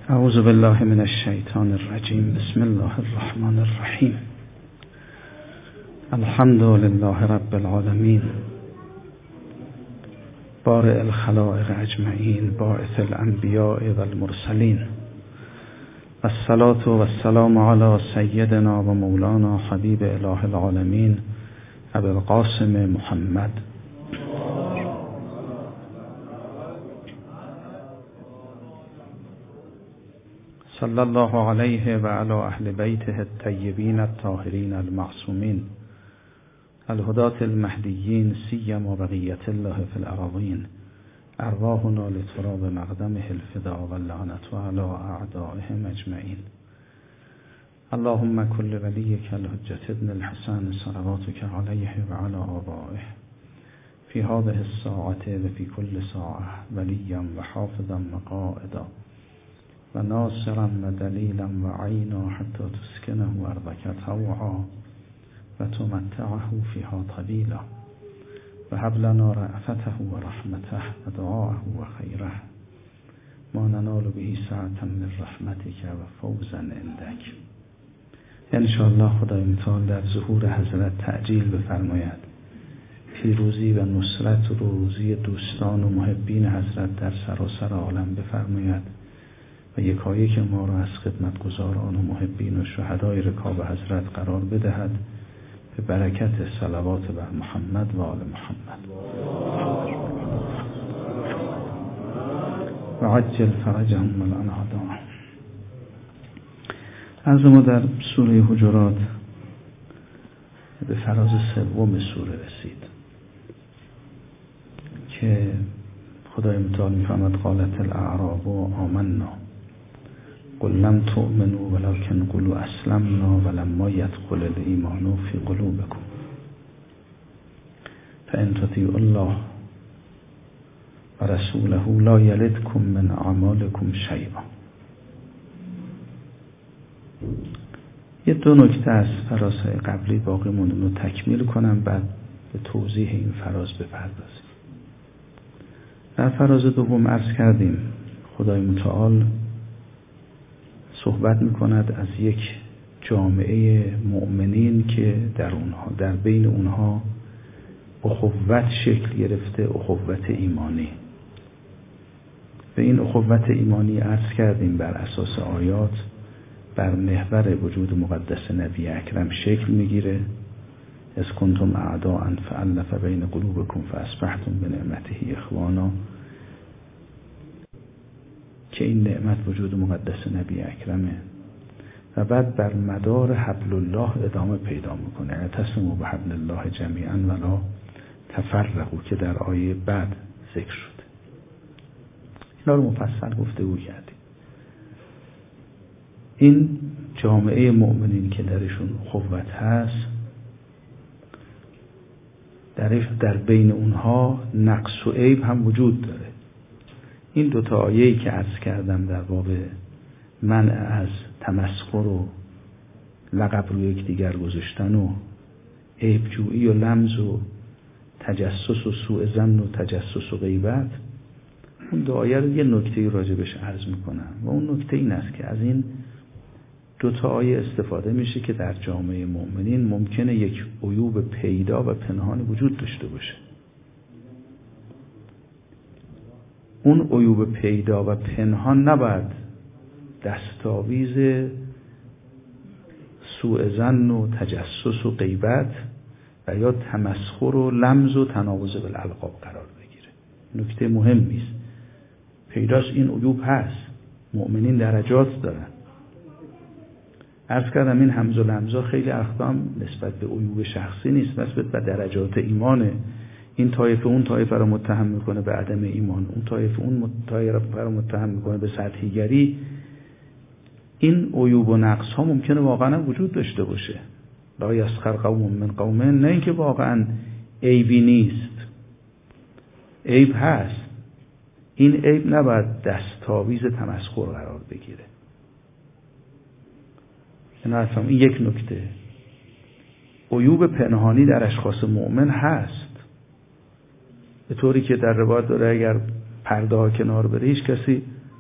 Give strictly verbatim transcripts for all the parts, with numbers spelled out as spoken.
اعوذ بالله من الشیطان الرجیم. بسم الله الرحمن الرحیم. الحمد لله رب العالمین، بارئ الخلائق اجمعین، باعث الانبیاء والمرسلین، الصلاة والسلام علی سیدنا و مولانا حبیب اله العالمین ابی القاسم محمد صلی الله علیه و علی اهل بیته الطیبین الطاهرین المعصومین الهداة المهدیین سیما بقیة الله فی الأراضین، ارواحنا لتراب مقدمه الفداء واللعنة علی اعدائهم اجمعین. اللهم كل وليك الحجة ابن الحسن صلواتك عليه وعلى آبائه في هذه الساعة وفي كل ساعة وليا وحافظا وقائدا وناصرا ودليلا وعينا حتى تسكنه أرضك طوعا وتمتعه فيها طويلا وهب لنا رأفته ورحمته ودعاءه وخيره ما ننال به سعة من رحمتك وفوزا عندك. انشاءالله خدای متعال در ظهور حضرت تعجیل بفرماید، پیروزی و نصرت و روزی دوستان و محبین حضرت در سراسر عالم بفرماید و یکایک ما را از خدمتگزاران و محبین و شهدای رکاب حضرت قرار بدهد به برکت صلوات بر محمد و آل محمد. و عجل فرجهم الانعداء. از ما در سوره حجرات به فراز سوم سوره رسید که خدای متعال می‌فرماید قالت الاعراب آمنا قل لم تؤمنوا ولكن قولوا اسلمنا ولما يدخل الايمان في قلوبكم فان تطيعوا الله ورسوله لا يلدكم من اعمالكم شيئا. یه دو نکته از فرازهای قبلی باقی مونده رو تکمیل کنم، بعد به توضیح این فراز بپردازیم. در فراز دوم عرض کردیم خدای متعال صحبت میکند از یک جامعه مؤمنین که در اونها در بین اونها اخوت شکل گرفته، اخوت ایمانی. به این اخوت ایمانی عرض کردیم بر اساس آیات بر محور وجود مقدس نبی اکرم شکل میگیره. از کنتم اعداء فالف بین قلوبکم فاصبحتم بنعمته اخوانا، که این نعمت وجود مقدس نبی اکرمه و بعد بر مدار حبل الله ادامه پیدا میکنه. اعتصموا بحبل الله جمیعا ولا تفرقوا که در آیه بعد ذکر شده. اینا رو مفصل گفتگو کردیم. این جامعه مؤمنین که درشون قوت هست، در در بین اونها نقص و عیب هم وجود داره. این دو تا آیه‌ای که عرض کردم در باب منع از تمسخر و لقب روی یکدیگر گذاشتن و عیب جویی و لمز و تجسس و سوء ظن و تجسس و غیبت، اون دو آیه رو یه نکته‌ای راجبش عرض میکنم و اون نکته این است که از این دو تا آیه استفاده میشه که در جامعه مؤمنین ممکنه یک عیوب پیدا و پنهانی وجود داشته باشه. اون عیوب پیدا و پنهان نباید دستاویز سوء ظن و تجسس و غیبت و یا تمسخر و لمز و تناوض بالالقاب قرار بگیره. نکته مهمی است. پیداست این عیوب هست، مؤمنین درجات دارن. عرض کردم این همز و لمزا خیلی اقدام نسبت به عیوب شخصی نیست، نسبت به درجات ایمانه. این طایفه اون طایفه رو متهم میکنه به عدم ایمان، اون طایفه اون طایفه رو متهم میکنه به سطحیگری. این عیوب و نقص ها ممکنه واقعا وجود داشته باشه. لا یسخر قوم من قوم، نه اینکه واقعا عیبی نیست، عیب هست. این عیب نباید دستاویز تمسخر قرار بگیره. این یک نکته. عیوب پنهانی در اشخاص مؤمن هست، به طوری که در روایت داره اگر پرده ها کنار بره هیچ کسی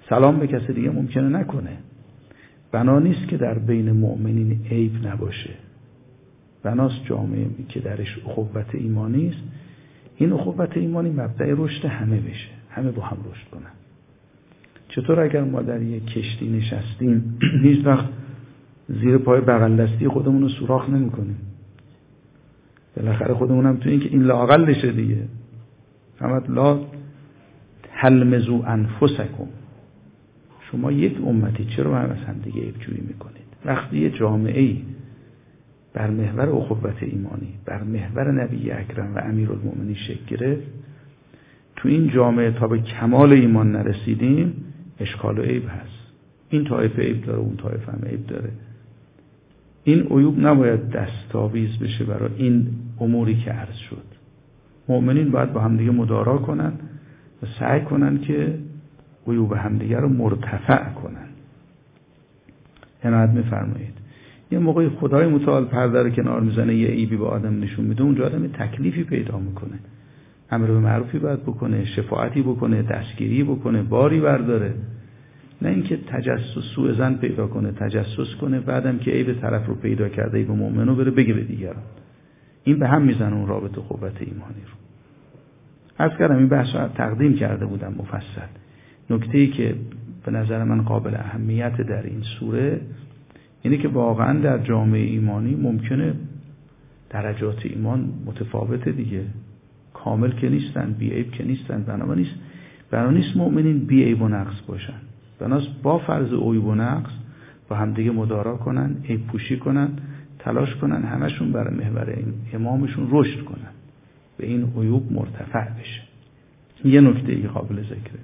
سلام به کسی دیگه ممکنه نکنه. بنا نیست که در بین مؤمنین عیب نباشه. بناست جامعه که درش اخوت ایمانی است، این اخوت ایمانی مبدأ رشد همه بشه، همه با هم رشد کنن. چطور اگر ما در یک کشتی نشستیم هیچ وقت زیر پای بغل دستی خودمون رو سوراخ نمی کنیم؟ بالاخره خودمون هم تو این که این لااقلشه دیگه. همت لا تلمزو انفسکم، شما یک امتی چرا هم از هم دیگه عیب‌جویی میکنید؟ وقتی یه جامعه‌ای بر محور اخوت ایمانی، بر محور نبی اکرم و امیرالمؤمنین شکل گرفت، تو این جامعه تا به کمال ایمان نرسیدیم اشکال و عیب هست. این طایفه عیب داره، اون طایفه هم عیب داره. این عیوب نباید دستاویز بشه برای این اموری که عرض شد. مؤمنین باید با همدیگه مدارا کنن و سعی کنن که عیوب همدیگه رو مرتفع کنن. عنایت می‌فرمایید. یه موقعی خدای متعال پرده رو کنار میزنه، یه عیبی به آدم نشون میده، اونجا آدم تکلیفی پیدا میکنه، امر به معروفی باید بکنه، شفاعتی بکنه، دستگیری بکنه، باری برداره. نه اینکه تجسس سوء ظن پیدا کنه، تجسس کنه، بعدم که عیب طرف رو پیدا کرده عیب مؤمنو بره بگه به دیگران. این به هم میزنه اون رابطه قوت ایمانی رو. عرض کردم این بحث رو تقدیم کرده بودم مفصل. نکته‌ای که به نظر من قابل اهمیت در این سوره اینه که واقعا در جامعه ایمانی ممکنه درجات ایمان متفاوته دیگه، کامل که نیستن، بی عیب که نیستن. بنابراین بنابراین نیست مؤمنین بی عیب و نقص باشن. بنابراین با فرض عیب و نقص با همدیگه مدارا کنن، عیب پوشی کنن، تلاش کنن همشون برای محور امامشون رشد کنن، به این عیوب مرتفع بشه. یه نکته ای قابل ذکره.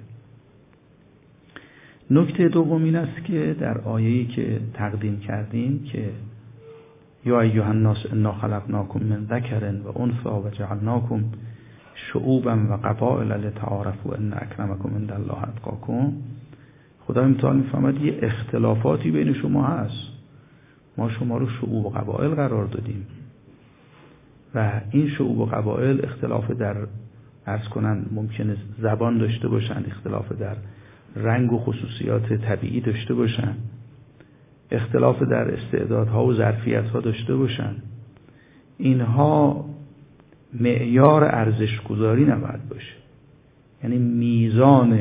نکته دوم این است که در آیه‌ای که تقدیم کردیم که یا ایها الناس انا خلقناکم من ذکر و انثی و جعلناکم شعوبا و قبائل لتعارفوا ان اکرمکم عند الله اتقاکم، خدای متعال میفهمد یه اختلافاتی بین شما هست، ما شما رو شعوب و قبائل قرار دادیم و این شعوب و قبائل اختلاف در عرض کنن ممکنه زبان داشته باشن، اختلاف در رنگ و خصوصیات طبیعی داشته باشن، اختلاف در استعدادها و ظرفیتها داشته باشن. اینها معیار ارزش گذاری نباید باشه. یعنی میزان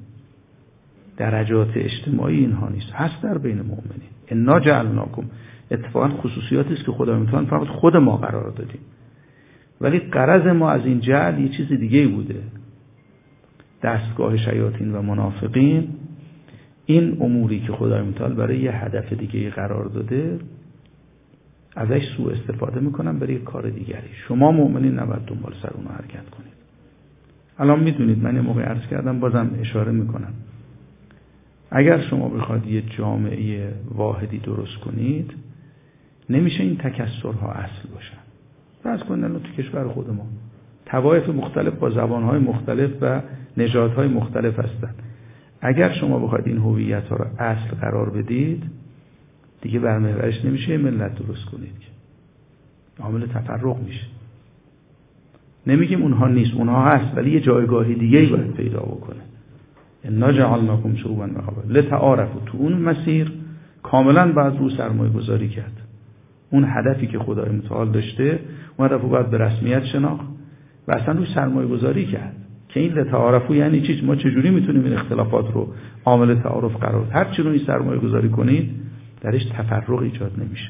درجات اجتماعی اینها نیست، هست در بین مؤمنین. انا جعلناکم، اتفاقا خصوصیاتی است که خدا میتونه فقط خود ما قرار دادیم، ولی غرض ما از این جعل یه چیز دیگه بوده. دستگاه شیاطین و منافقین این اموری که خدای متعال برای یه هدف دیگه قرار داده ازش سوء استفاده میکنن برای یک کار دیگری. شما مؤمنین نباید دنبال سر اون حرکت کنید. الان میدونید، من یه موقع عرض کردم بازم اشاره میکنم، اگر شما بخواید یه جامعه واحدی درست کنید نمیشه این تکثرها اصل باشن. فرض کنید الان تو کشور خودمون طوایف مختلف با زبانهای مختلف و نژادهای مختلف هستن. اگر شما بخواید این هویت‌ها رو اصل قرار بدید دیگه بر محورش نمیشه ملت درست کنید که عامل تفرق میشه. نمیگیم اونها نیست، اونها هست، ولی یه جایگاه دیگه‌ای باید پیدا بکنه. انا جعلناکم شعوبا و قبائل لتعارفوا، تو اون مسیر کاملا باید رو سرمایه گذاری کرد. اون هدفی که خدای متعال داشته اون هدف رو باید به رسمیت شناخت و اصلا رو سرمایه گذاری کرد که این لتعارفوا یعنی چی؟ ما چجوری میتونیم این اختلافات رو عامل تعارف قرار هر چی رو این سرمایه گذاری کنید درش تفرق ایجاد نمیشه.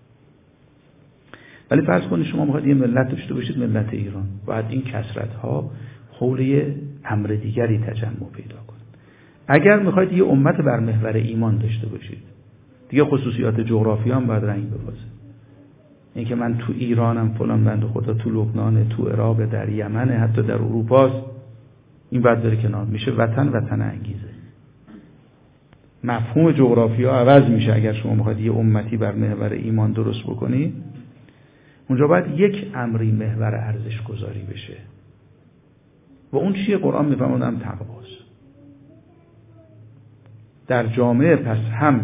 ولی فرض کنید شما میخواید یه ملت داشته باشید، ملت ایران، باید این کثرت ها حول امر دیگری تجمع پیدا کنه. اگر میخواید یه امت بر محور ایمان داشته باشید دیگه خصوصیات جغرافی هم باید رنگ ببازه. این که من تو ایرانم، فلان بنده خدا تو لبنان، تو عراق، در یمن، حتی در اروپاست، این باید بره کنار. میشه وطن وطن انگیزه. مفهوم جغرافیا عوض میشه. اگر شما میخواید یه امتی بر محور ایمان درست بکنید اونجا باید یک امری محور ارزش گذاری بشه و اون چیه؟ قرآن میفهمونه هم تقواست. در جامعه پس هم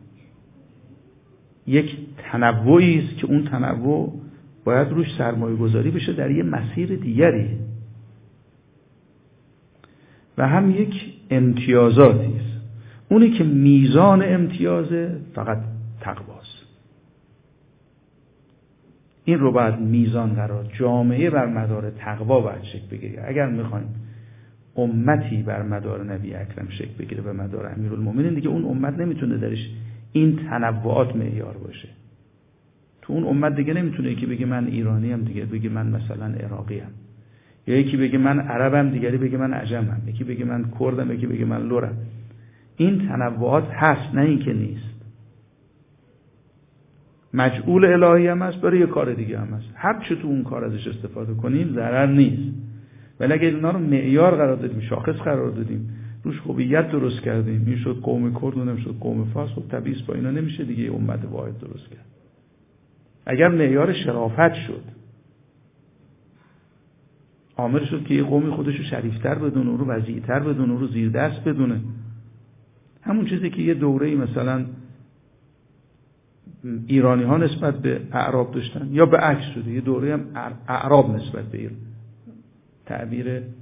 یک تنوعی است که اون تنوع باید روش سرمایه گذاری بشه در یه مسیر دیگری و هم یک امتیازاتی است. اونی که میزان امتیازه فقط تقواست. این رو باید میزان قرار، جامعه بر مدار تقوا باید شکل بگیره. اگر میخوایم امتی بر مدار نبی اکرم شکل بگیره به مدار امیرالمومنین، دیگه اون امت نمیتونه درش این تنوعات معیار باشه. تو اون امت دیگه نمیتونه یکی بگه من ایرانی ام، دیگه بگه من مثلا عراقی ام، یا یکی بگه من عربم، دیگری بگه من عجمم، یکی بگه من کردم، یکی بگه من لورم. این تنوعات هست، نه این که نیست. مجعول الهی هم هست، برای یه کار دیگه هم هست. هر چه تو اون کار ازش استفاده کنیم ضرر نیست. ولی اگه اینا رو معیار قرار دادیم، شاخص قرار دادیم، روش هویت درست کردیم، این شد قوم کرد، اونم شد قوم فارس، خب طبیعی با اینا نمیشه دیگه امت واحد درست کرد. اگر معیار شرافت شد، عامل شد که یه قومی خودشو شریفتر بدونه، اون رو وضیع‌تر بدونه، اون رو زیر دست بدونه، همون چیزی که یه دوره‌ای مثلا ایرانی ها نسبت به اعراب داشتن، یا به عکس شده یه دوره هم اعراب نسبت به ایران، تعبیر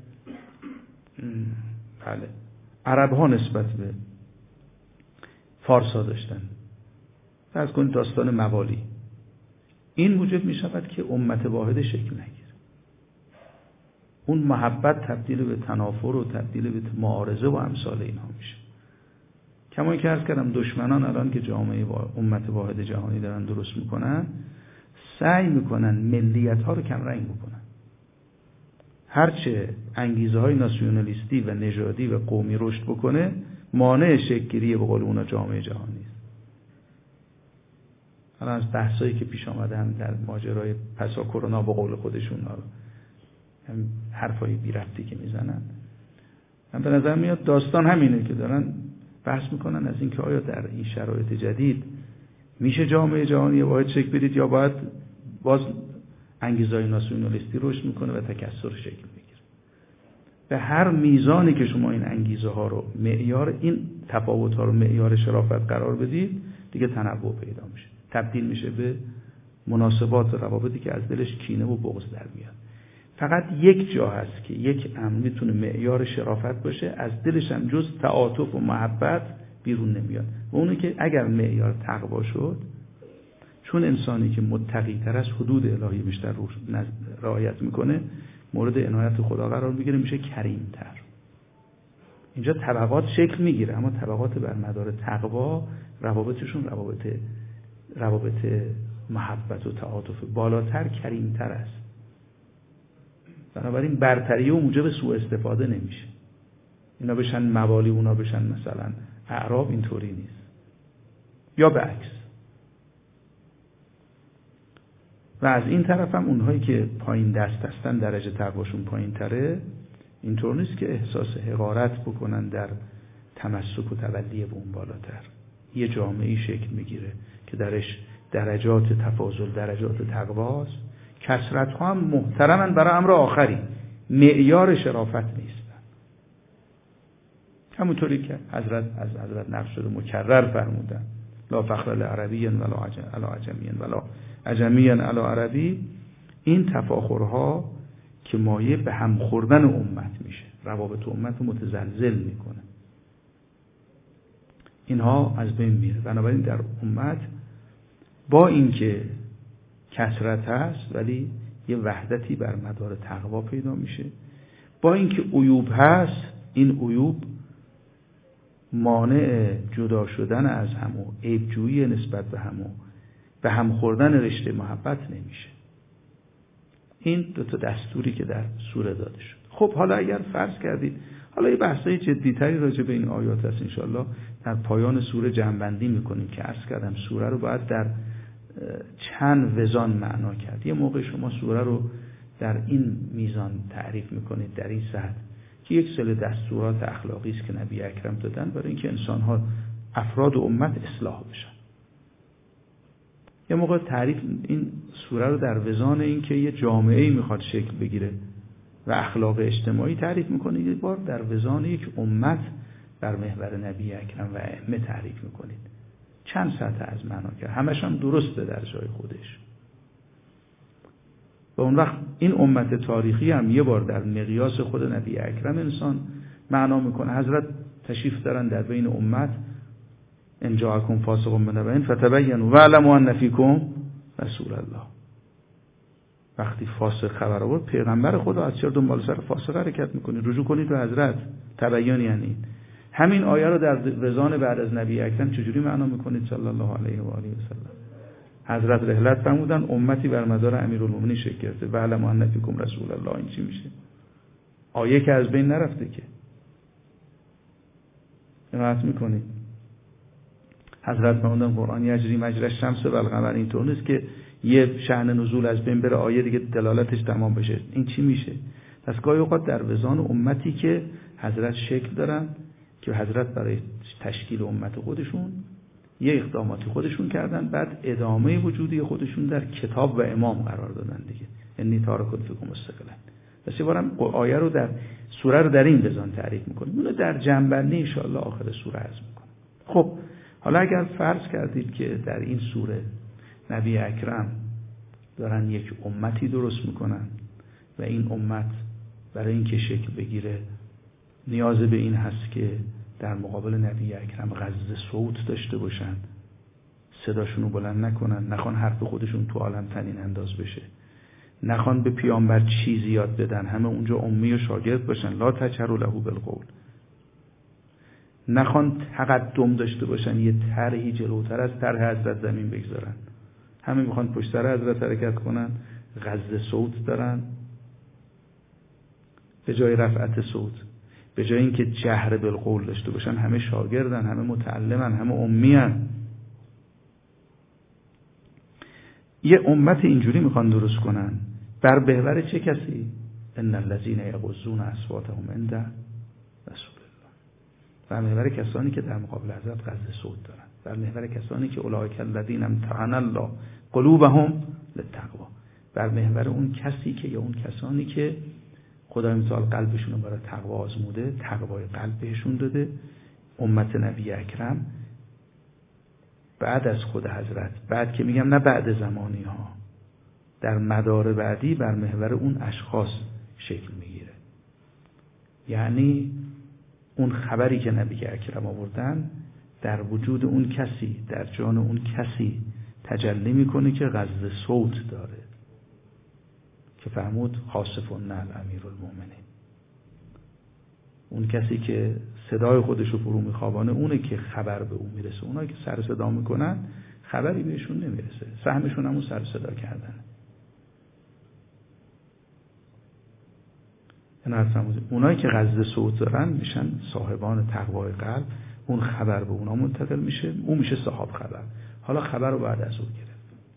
بله عرب ها نسبت به فارس ها داشتن. فرض کنید داستان موالی، این موجب می شود که امت واحد شکل نگیره. اون محبت تبدیل به تنافر و تبدیل به معارضه و امثال اینها میشه. کما که عرض کردم دشمنان الان که جامعه امت واحد جهانی دارن درست میکنن، سعی میکنن ملیت ها رو کم رنگ بکنن. هرچه انگیزه های ناسیونالیستی و نژادی و قومی رشد بکنه، مانع شکل گیری به قول اونا جامعه جهانی است. الان از بحثایی که پیش آمدن در ماجرای پسا کرونا به قول خودشون ها، حرفای بی ربطی که میزنن، من به نظر میاد داستان همینه که دارن بحث میکنن از اینکه آیا در این شرایط جدید میشه جامعه جهانی واحد شکل بدید، یا باید باز انگیزهای ناسیونالیستی رشد میکنه و تکثر شکل میگیره. به هر میزانی که شما این انگیزه ها رو معیار، این تفاوت ها رو معیار شرافت قرار بدید، دیگه تنوع پیدا میشه، تبدیل میشه به مناسبات و روابطی که از دلش کینه و بغض در میاد. فقط یک جا هست که یک امر میتونه معیار شرافت باشه، از دلش هم جز تعاطف و محبت بیرون نمیاد، و اونه که اگر معیار تقوا شد، چون انسانی که متقی تر از حدود الهی بیشتر رعایت میکنه، مورد عنایت خدا قرار میگیره، میشه کریم تر. اینجا طبقات شکل میگیره، اما طبقات بر مدار تقوا روابطشون روابط روابط محبت و تعاطف بالاتر، کریم تر است. بنابراین برتری و موجب سوء استفاده نمیشه. اینا بشن موالی، اونا بشن مثلا اعراب، اینطوری نیست. یا به عکس. و از این طرف هم اونهایی که پایین دست هستن، درجه تقواشون پایین تره، اینطور نیست که احساس حقارت بکنن در تمسک و تولی به اون بالاتر. یه جامعه‌ای شکل میگیره که درش درجات تفاضل، درجات تقواست. کثرت ها هم محترمن برای امر آخری، معیار شرافت نیستن. همونطوری که حضرت از حضرت نقل شده مکرر فرمودن لا فخر لعربی ولا عجمی ولا عجمی علی عربی. این تفاخرها که مایه به هم خوردن امت میشه، روابط امت رو متزلزل میکنه، اینها از بین میره. بنابراین در امت با اینکه کثرت هست، ولی یه وحدتی بر مدار تقوا پیدا میشه. با اینکه عیوب هست، این عیوب مانع جدا شدن از هم و عیبجویی نسبت به هم و به هم خوردن رشته محبت نمیشه. این دو تا دستوری که در سوره داده شد. خب حالا اگر فرض کردید، حالا یه بحثای جدی‌تری راجع به این آیات هست، انشالله در پایان سوره جمع‌بندی میکنیم که عرض کردم سوره رو باید در چند وزان معنا کرد. یه موقع شما سوره رو در این میزان تعریف میکنید، در این سطح، که یک سری دستورات اخلاقی است که نبی اکرم دادن برای اینکه انسان‌ها، افراد و امت اصلاح بشن. یه موقع تعریف این سوره رو در وزان اینکه یه جامعه‌ای میخواد شکل بگیره و اخلاق اجتماعی تعریف میکنید، یه بار در وزان یک امت بر محور نبی اکرم و ائمه تعریف میکنید. چند سطح از معنا کرد، همش هم درسته در جای خودش. و اون وقت این امت تاریخی هم یه بار در مقیاس خود نبی اکرم انسان معنا میکنه. حضرت تشریف دارن در بین امت، ان جاءکم فاسق بنبأ فتبینوا واعلموا ان فیکم رسول الله. وقتی فاسق خبر آورد، پیغمبر خدا، از چرا دنبال سر فاسق حرکت میکنید؟ رجوع کنید به حضرت. تبیین یعنی همین آیه رو در وزان بعد از نبی اکرم چجوری معنا میکنید صلی الله علیه و آله و سلم؟ حضرت رحلت فرمودن امتی بر مدار امیرالمومنین شکل گرفته، واعلموا ان فیکم رسول الله. این چی میشه؟ آیه که از بین نرفته که. عنایت میکنید. حضرت فرمودن قرآن یجری مجری الشمس و القمر، اینطور نیست که یه شأن نزول از بین بره آیه دیگه دلالتش تمام بشه. این چی میشه؟ پس گاهی اوقات در وزان امتی که حضرت شکل دارن، که حضرت برای تشکیل امت خودشون یه اقداماتی خودشون کردن، بعد ادامه وجودی خودشون در کتاب و امام قرار دادن دیگه. انی تارک فیکم الثقلین. پس یه بارم آیه رو در سوره رو در این وزان تعریف میکنیم. اونو در جنبندی ان شاءالله آخر سوره عرض میکنم. خب حالا اگر فرض کردید که در این سوره نبی اکرم دارن یک امتی درست میکنن و این امت برای اینکه شکل بگیره نیاز به این هست که در مقابل نبی اکرم غض صوت داشته باشن، صداشونو بلند نکنن، نخوان حرف خودشون تو عالم تنین انداز بشه، نخوان به پیامبر چیزی یاد بدن، همه اونجا امی و شاگرد باشن، لا تجهروا له بالقول، نخوان تقدم داشته باشن، یه طرحی جلوتر از طرح حضرت زمین بگذارن، همه میخوان پشت سر حضرت حرکت کنن، غض صوت دارن، به جای رفعت صوت، به جای اینکه جهر بالقول داشته باشن، همه شاگردن، همه متعلمن، همه امیان. یه امت اینجوری میخوان درست کنن. بر محور چه کسی؟ ان الذين يغضون اصواتهم عند رسول الله. بر محور کسانی که در مقابل حضرت غض صوت دارن، بر محور کسانی که اولئک الذین امتحن الله قلوبهم للتقوا، بر محور اون کسی که یا اون کسانی که خدا امسال قلبشون رو برای تقوا آزموده، تقوای قلب بهشون داده. امت نبی اکرم بعد از خود حضرت، بعد که میگم نه بعد زمانی ها، در مدار بعدی بر محور اون اشخاص شکل میگیره. یعنی اون خبری که نبی اکرم آوردن در وجود اون کسی، در جان اون کسی تجلی میکنه که غض صوت داره، که فرمود خاصف النعل امیرالمومنین. اون کسی که صدای خودش رو فرو میخوابانه اونه که خبر به اون میرسه. اونایی که سر صدا میکنن خبری بهشون نمیرسه، سهمشون همون سر صدا کردن. اونایی که غض صوت دارن میشن صاحبان تقوای قلب، اون خبر به اونا منتقل میشه، اون میشه صاحب خبر. حالا خبر رو بعد از اون گرفت.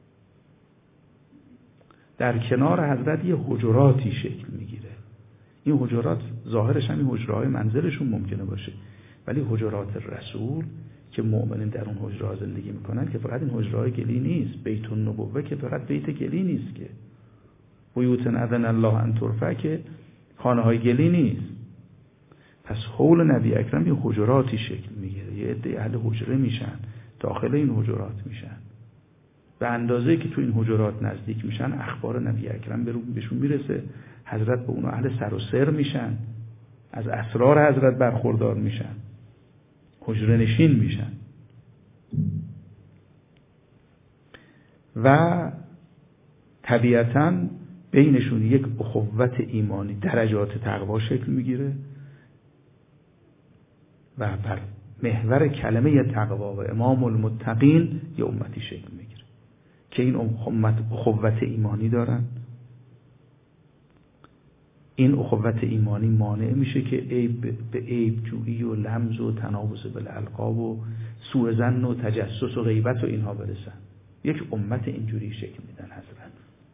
در کنار حضرت یه حجراتی شکل میگیره. این حجرات ظاهرش همین حجرهای منزلشون ممکنه باشه، ولی حجرات رسول که مؤمنین در اون حجرها زندگی میکنن که فقط این حجرهای گلی نیست. بیت النبوه که فقط بیت گلی نیست، که بیوت اذن الله ان ترفع که خانه های گلی نیست. پس حول نبی اکرم این حجراتی شکل میگیره، یه عده اهل حجره میشن، داخل این حجرات میشن. به اندازه‌ای که تو این حجرات نزدیک میشن اخبار نبی اکرم بهشون میرسه، حضرت به اونا اهل سر و سر میشن، از اسرار حضرت برخوردار میشن، حجره نشین میشن. و طبیعتاً بینشون یک اخوت ایمانی، درجات تقوا شکل میگیره و بر محور کلمه تقوا و امام المتقین یه امتی شکل میگیره که این امت اخوت ایمانی دارن. این اخوت ایمانی مانع میشه که عیب به عیب جویی و لمز و تنابز بالالقاب و سوء ظن و تجسس و غیبت و اینها برسن. یک امت اینجوری شکل میدن حضرت.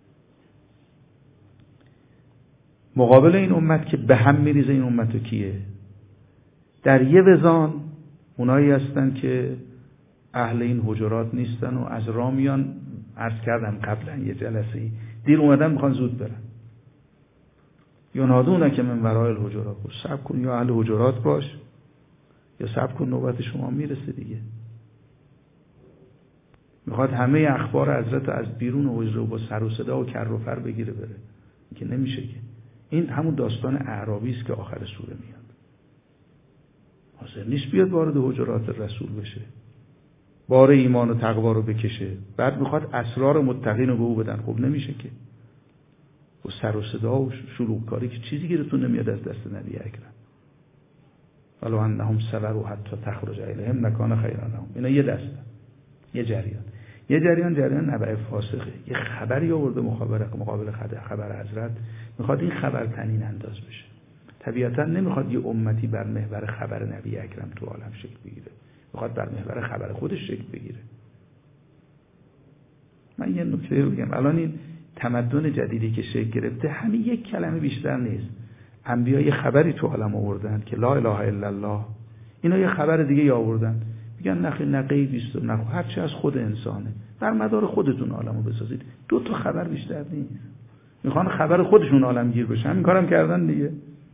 مقابل این امت که به هم میریزه، این امت کیه؟ در یه وزان اونایی هستن که اهل این حجرات نیستن و از رامیان، عرض کردم قبلا یه جلسه‌ای، دیر اومدن میخوان زود برن. ینادونه که من ورای الحجرات، صبر کن یا اهل حجرات باش یا صبر کن نوبت شما میرسه دیگه. میخواد همه اخبار حضرت از بیرون حجره با سر و صدا و کر و فر بگیره بره، که نمیشه که. این همون داستان اعرابی است که آخر سوره میاد. حاضر نیست بیاد وارد حجرات رسول بشه، بار ایمان و تقوا رو بکشه، بعد میخواد اسرار متقین رو به او بدن. خب نمیشه که و سر و صدا و شلوغ کاری که چیزی گیرتون نمیاد از دست نبی اکرم. ولو انهم صبروا حتی تخرج الیهم لکان خیرا لهم. اینا یه دسته، یه جریان. یه جریان جریان نبع فاسقه، یه خبری آورده مقابل مقابل خبر حضرت، میخواد این خبر تنین انداز بشه. طبیعتا نمیخواد یه امتی بر محور خبر نبی اکرم تو عالم شکل بگیره، میخواد بر محور خبر خودش شکل بگیره. من یه نکته بگم، الان این تمدن جدیدی که شکل گرفته همین یک کلمه بیشتر نیست. انبیا یه خبری تو عالم آوردن که لا اله الا الله، اینا یه خبر دیگه آوردن، میگن نخی نقی بیست و نخ هرچی از خود انسانه، بر مدار خودتون عالمو بسازید. دو تا خبر بیشتر نیست. میخوان خبر خودشون عالمگیر بشن، همین کارم کردن دیگه.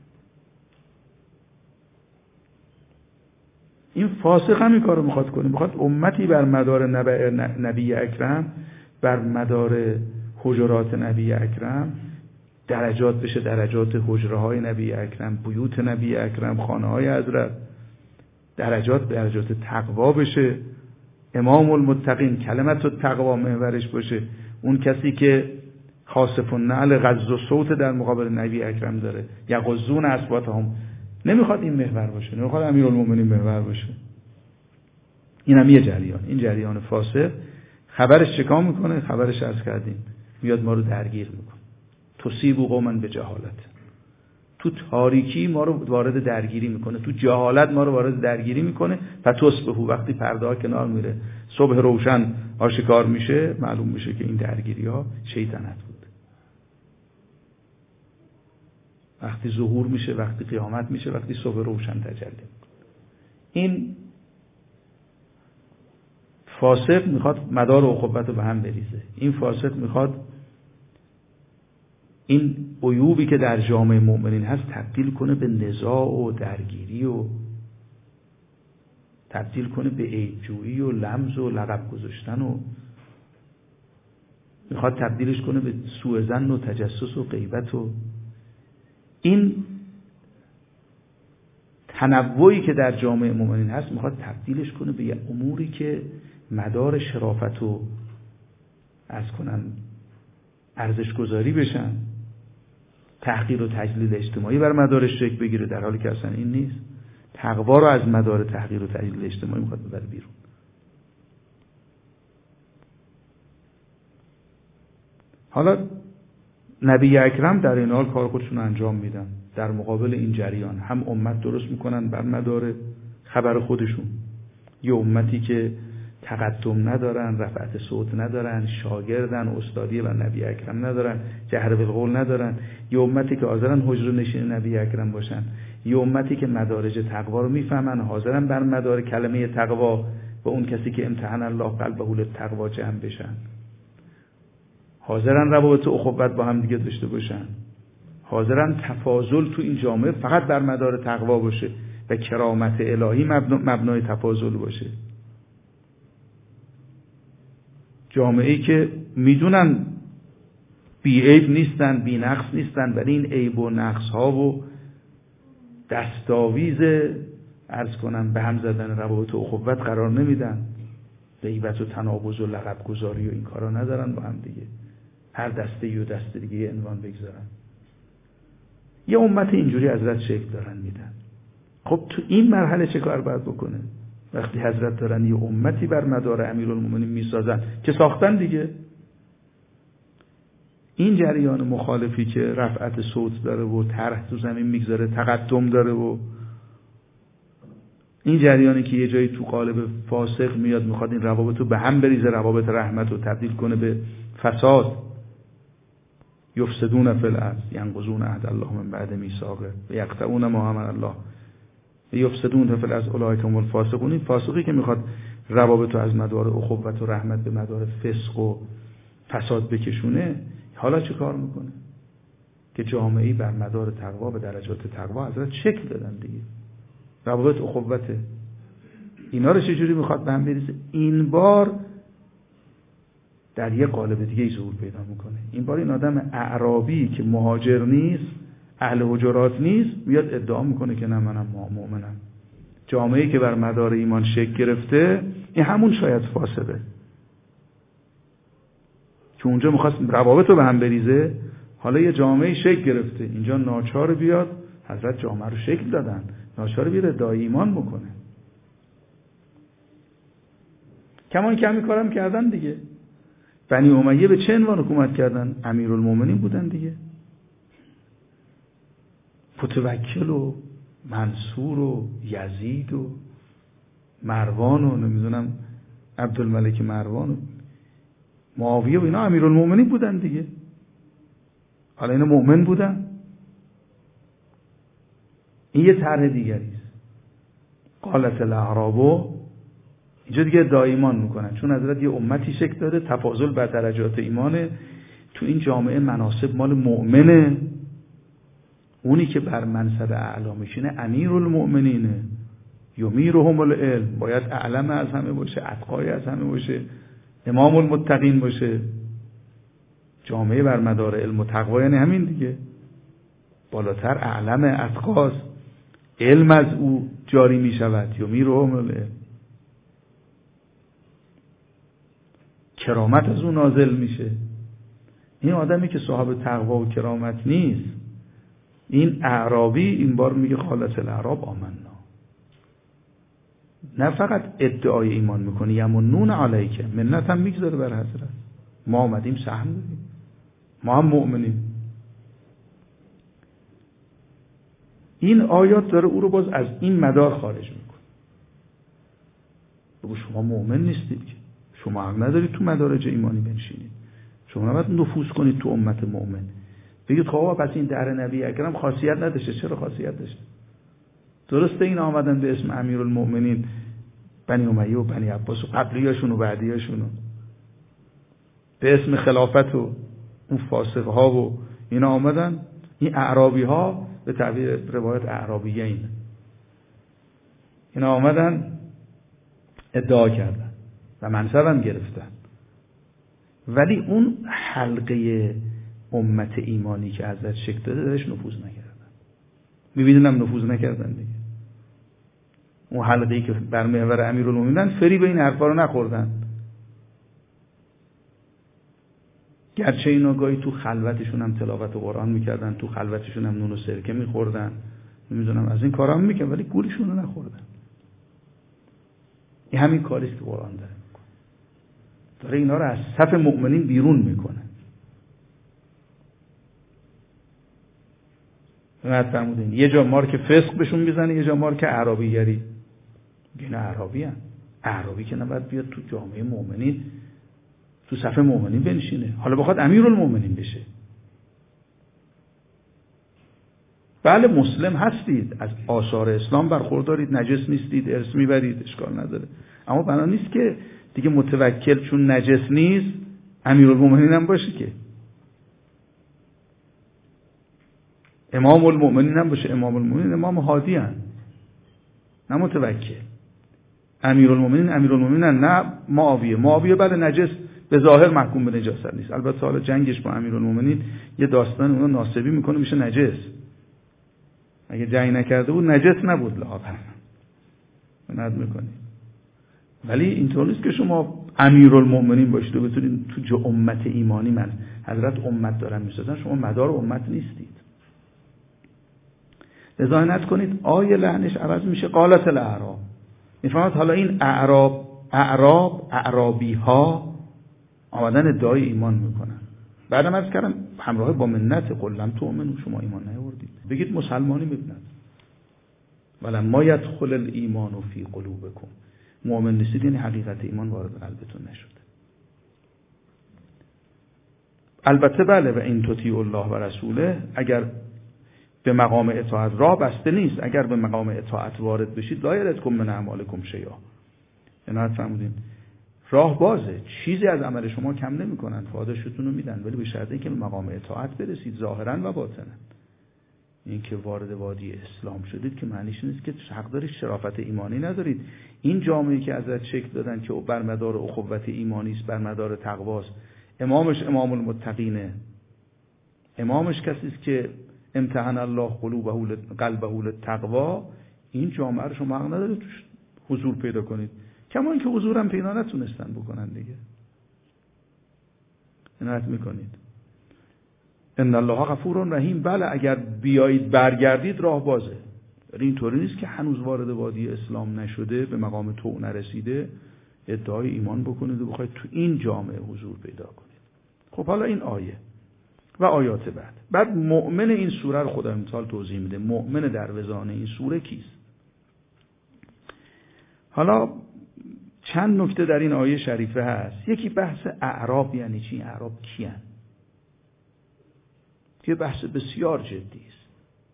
این فاسق هم این کارو میخواد کنه، میخواد امتی بر مدار نبی اکرم، بر مدار حجرات نبی اکرم درجات بشه، درجات حجره های نبی اکرم، بیوت نبی اکرم، خانه های حضرت، درجات درجات تقوا بشه، امام المتقین کلمت التقوا محورش باشه. اون کسی که خاصف النعل غض و صوت در مقابل نبی اکرم داره، یغضون اصواتهم، نمیخواد این محور باشه، نمیخواد امیرالمومنین محور باشه. این هم یه جریان، این جریان فاسد. خبرش چیکار میکنه؟ خبرش عرض کردیم میاد ما رو درگیر میکنه. تصیب قوما به جهالت، تو تاریکی ما رو وارد درگیری میکنه، تو جهالت ما رو وارد درگیری میکنه. فتصبحوا، وقتی پرده ها کنار میره، صبح روشن آشکار میشه، معلوم میشه که این درگیری ها شیطنت بود. وقتی ظهور میشه، وقتی قیامت میشه، وقتی صبح روشن تجلی میکنه. این فاسق میخواد مدار اخوت رو به هم بریزه. این فاسق میخواد این عیوبی که در جامعه مؤمنین هست تبدیل کنه به نزاع و درگیری و تبدیل کنه به عیبجویی و لمز و لقب گذاشتن و میخواد تبدیلش کنه به سوء ظن و تجسس و غیبت. و این تنوعی که در جامعه مؤمنین هست میخواد تبدیلش کنه به اموری که مدار شرافت و از کنن ارزش گذاری بشن، تحقیر و تجلیل اجتماعی بر مدارش شکل بگیره، در حالی که اصلا این نیست. تقوا رو از مدار تحقیر و تجلیل اجتماعی میخواد ببره بیرون. حالا نبی اکرم در این حال کار خودشون انجام میدن، در مقابل این جریان هم امت درست میکنن بر مدار خبر خودشون، یه امتی که تقدم ندارن، رفعت صوت ندارن، شاگردن، استادی بر نبی اکرم ندارن، جهر بالقول ندارن، یه امتی که حاضرن حجره نشین نبی اکرم باشن، یه امتی که مدارج تقوا رو میفهمن، حاضرن بر مدار کلمه تقوا و اون کسی که امتحان الله قلبه للتقوا جمع بشن، حاضرن روابط اخوت با هم دیگه داشته باشن، حاضرن تفاضل تو این جامعه فقط بر مدار تقوا باشه و کرامت الهی مبنای تفاضل باشه. جامعه‌ای که میدونن بی عیب نیستن، بی نقص نیستن، ولی این عیب و نقص ها و دستاویز عرض کنم به هم زدن روابط اخوت قرار نمیدن، غیبت و تنابز و لقب گذاری و این کارا ندارن با هم دیگه، هر دسته و دسته دیگه عنوان بگذارن. یه امت اینجوری حضرت شکل دارن میدن. خب تو این مرحله چه کار باید بکنه؟ وقتی حضرت دارن یه امتی بر مدار امیرالمومنین میسازن که ساختن دیگه، این جریان مخالفی که رفعت صوت داره و طرح تو زمین میگذاره، تقدم داره، و این جریانی که یه جایی تو قالب فاسق میاد میخواد این روابط رو به هم بریزه، روابط رحمت رو تبدیل کنه به فساد، یفسدون فی الارض ینقضون عهد الله من بعد میثاقه و یقطعون ما امر الله یفسدون فی الارض اولئک هم الفاسقون. این فاسقی که میخواد روابط رو از مدار اخوت و رحمت به مدار فسق و فساد بکشونه، حالا چه کار میکنه؟ که جامعه‌ای بر مدار تقوا به درجات تقوا حضرت شکل دادن دیگه، روابط اخوته، اینا رو چجوری میخواد به هم بریزه؟ این بار در یه قالب دیگه ظهور پیدا میکنه. این بار این آدم اعرابی که مهاجر نیست، اهل حجرات نیست، میاد ادعا میکنه که نه منم مؤمنم. جامعه‌ای که بر مدار ایمان شکل گرفته، این همون شاید فاسده که اونجا میخواست روابط رو به هم بریزه. حالا یه جامعه شکل گرفته، اینجا ناچار بیاد، حضرت جامعه رو شکل دادن، ناچار بیاد ادعای ایمان بکنه. کمان کمی کارم کردن دیگه. بنی امیه به چه عنوان حکومت کردن؟ امیرالمومنین بودن دیگه. متوکل و منصور و یزید و مروان و نمیدونم عبدالملک مروان و معاویه و اینا امیرالمومنین بودن دیگه. حالا اینا مؤمن بودن. این یه طرح دیگری است. قالت الاعراب، اینجا دیگه ادعای ایمان میکنن، چون حضرت یه امتی شکل داده، تفاضل بر درجات ایمانه. تو این جامعه مناصب مال مؤمنه، اونی که بر منصب اعلا میشینه امیرالمؤمنینه، یمیرهم العلم، باید اعلم از همه باشه، اتقای از همه باشه، امام المتقین باشه. جامعه بر مدار علم و تقوا یعنی همین دیگه. بالاتر اعلم اتقاست، علم از او جاری میشود، یمیرهم العلم، کرامت از او نازل میشه. این آدمی که صاحب تقوا و کرامت نیست، این اعرابی این بار میگه خالص الاعراب آمنا، نه فقط ادعای ایمان میکنه، یمنون علیک، منت هم میگذاره بر حضرت، ما آمدیم سهم دادیم، ما هم مؤمنیم. این آیات داره او رو باز از این مدار خارج میکنه. بگو شما مؤمن نیستید که، شما حق ندارید تو مدارج ایمانی بنشینید، شما نباید نفوذ کنید تو امت مؤمن. بگید خب پس این در نبی اکرم خاصیت نداشته. چرا خاصیت داشته؟ درسته این آمدن به اسم امیرالمؤمنین بنی امیه و بنی عباس و قبلیاشون و بعدیاشون به اسم خلافت و اون فاسق ها و اینا آمدن. این اعرابی ها به تعبیر روایت اعرابیه این اینا آمدن ادعا کردن و منصب هم گرفتن، ولی اون حلقه امت ایمانی که حضرت شکل داده درش نفوذ نکردن. میبینیم هم نفوذ نکردن دیگه. اون حلقه‌ای که بر محور امیرالمومنین فریب این حرفا رو نخوردن، گرچه اینا گاهی تو خلوتشون هم تلاوت قرآن میکردن، تو خلوتشون هم نون و سرکه میخوردن، نمیدونم از این کارا هم میکنن، ولی گولشون رو نخوردن. این همین کاریست که قرآن داره میکنه، داره اینا رو از صف مؤمنین بیرون میکنه. نه فرمودین یه جا مارک فسق بهشون میزنه، یه جا مارک اعرابیگری. اینا اعرابی هن. اعرابی که نباید بیاد تو جامعه مؤمنین، تو صف مؤمنین بنشینه، حالا بخواد امیرالمؤمنین بشه. بله مسلم هستید، از آثار اسلام برخوردارید، نجس نیستید، ارث میبرید، اشکال نداره، اما بنا نیست که دیگه متوکل چون نجس نیست امیرالمؤمنین هم باشه که. امام المؤمنین هم باشه. امام المؤمنین امام هادی هن، نه متوکل. امیرالمؤمنین امیرالمؤمنین نه معاویه. معاویه بله نجس به ظاهر محکوم به نجاست نیست، البته حالا جنگش با امیرالمؤمنین یه داستان اونو ناسبی میکنه میشه نجس. اگه جنگ نکرده بود نجس نبود لااقل، ند میکنید. ولی اینطور نیست که شما امیرالمؤمنین باشید و بتونید تو جو امت ایمانی، من حضرت امت دارن میسازن، شما مدار امت نیستید. رضایت کنید آیه لعنش عوض میشه قالت الاعراب. میفهمید حالا این اعراب اعراب اعرابی ها آمدن ادعای ایمان میکنن. بعدم عرض کردم همراه با منت قل لم تؤمنوا، شما ایمان نیاوردید، بگید مسلمانی میبینند. ولما یدخل الایمان فی قلوبکم، مؤمن نیستید یعنی حقیقت ایمان وارد قلبتون نشده. البته بله و این تطیع الله و رسوله، اگر به مقام اطاعت راه بسته نیست، اگر به مقام اطاعت وارد بشید لا یلدکم من اعمالکم شیئا. عنایت فرمودین راه بازه، چیزی از عمل شما کم نمی‌کنن، پاداشتون رو میدن، ولی به شرطی که به مقام اطاعت برسید ظاهرا و باطنا. این که وارد وادی اسلام شدید که معنیش نیست که حق دارید شرافت ایمانی ندارید. این جامعه‌ای که ازت شکل دادن که بر مدار اخوت ایمانی است، بر مدار تقواست، امامش امام المتقینه، امامش کسی است که امتحن الله قلوبه قلبه للتقوا، این جامعه رو شما حق نداره توش حضور پیدا کنید، کما اینکه حضور هم پیدا نتونستن بکنن دیگه. عنایت میکنید. ان الله غفور رحیم. بله اگر بیایید برگردید راه بازه، ولی اینطوری نیست که هنوز وارد وادی اسلام نشده، به مقام طوع نرسیده، ادعای ایمان بکنید و بخواید تو این جامعه حضور پیدا کنید. خب حالا این آیه و آیات بعد. بعد مؤمن این سوره رو خدا امثال توضیح میده. مؤمن در وزان این سوره کیست؟ حالا چند نکته در این آیه شریفه هست. یکی بحث اعراب یعنی چی؟ اعراب کیان؟ که بحث بسیار جدی است.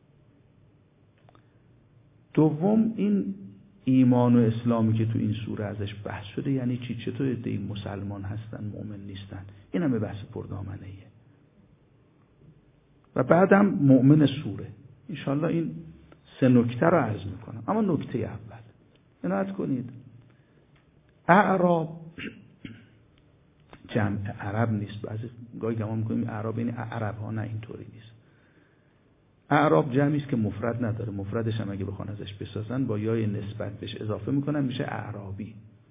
دوم این ایمان و اسلامی که تو این سوره ازش بحث شده یعنی چی؟ چطور عده‌ای مسلمان هستن مؤمن نیستن؟ این همه بحث پردامنه ایه. و بعدم مؤمن سوره. انشالله این سه نکته رو عرض میکنم. اما نکته اول عنایت کنید، اعراب جمع عرب نیست. بعضی گاهی گمان میکنیم اعراب یعنی عرب ها، نه اینطوری نیست. اعراب جمعی است که مفرد نداره، مفردش هم اگه بخوان ازش بسازن با یای نسبت بهش اضافه میکنن میشه اعرابی.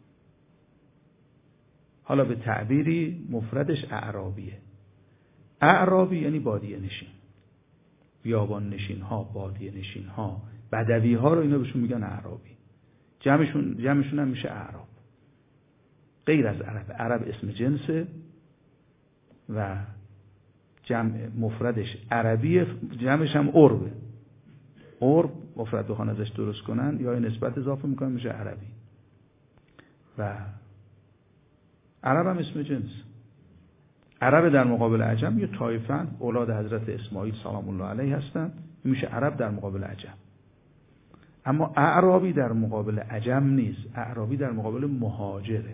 حالا به تعبیری مفردش اعرابیه. اعرابی یعنی بادیه نشین، بیابان نشین ها، بادیه نشین ها، بدوی ها رو اینا بهشون میگن اعرابی. جمعشون جمعشون هم میشه اعراب. غیر از عرب. عرب اسم جنسه و جمع مفردش عربیه، جمعش هم عربه. عرب مفرد بخوان ازش درست کنن یا نسبت اضافه میکنن میشه عربی. و عرب هم اسم جنس. عرب در مقابل عجم یه طایفن اولاد حضرت اسماعیل سلام الله علیه هستن، میشه عرب در مقابل عجم. اما اعرابی در مقابل عجم نیست، اعرابی در مقابل مهاجره.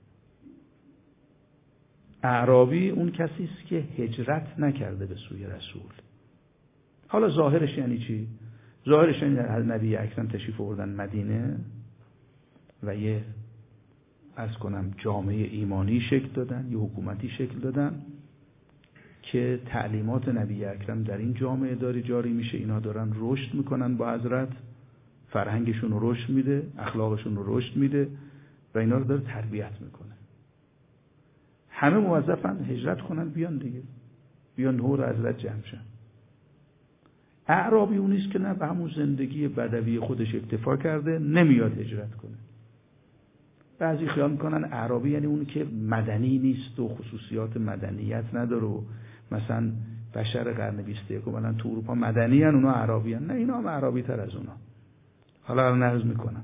اعرابی اون کسی است که هجرت نکرده به سوی رسول. حالا ظاهرش یعنی چی؟ ظاهرش یعنی نبی اکرم تشریف آوردن مدینه و یه عرض کنم جامعه ایمانی شکل دادن، یه حکومتی شکل دادن که تعلیمات نبی اکرم در این جامعه داری جاری میشه. اینا دارن رشد میکنن با حضرت، فرهنگشون رو رشد میده، اخلاقشون رو رشد میده و اینا رو داره تربیت میکنه. همه موظفن هجرت کنن بیان دیگه، بیان نور حضرت جمع شن. اعرابی اون نیست که نه به همون زندگی بدوی خودش اکتفا کرده نمیاد هجرت کنه. بعضی خیال میکنن اعرابی یعنی اون که مدنی نیست و خصوصیات مدنیت نداره و مثلا بشر قرن بیست و یکم مثلا تو اروپا مدنی هن اونا اعرابی هن. نه، اینا هم اعرابی تر از اونا. حالا الان نرز میکنم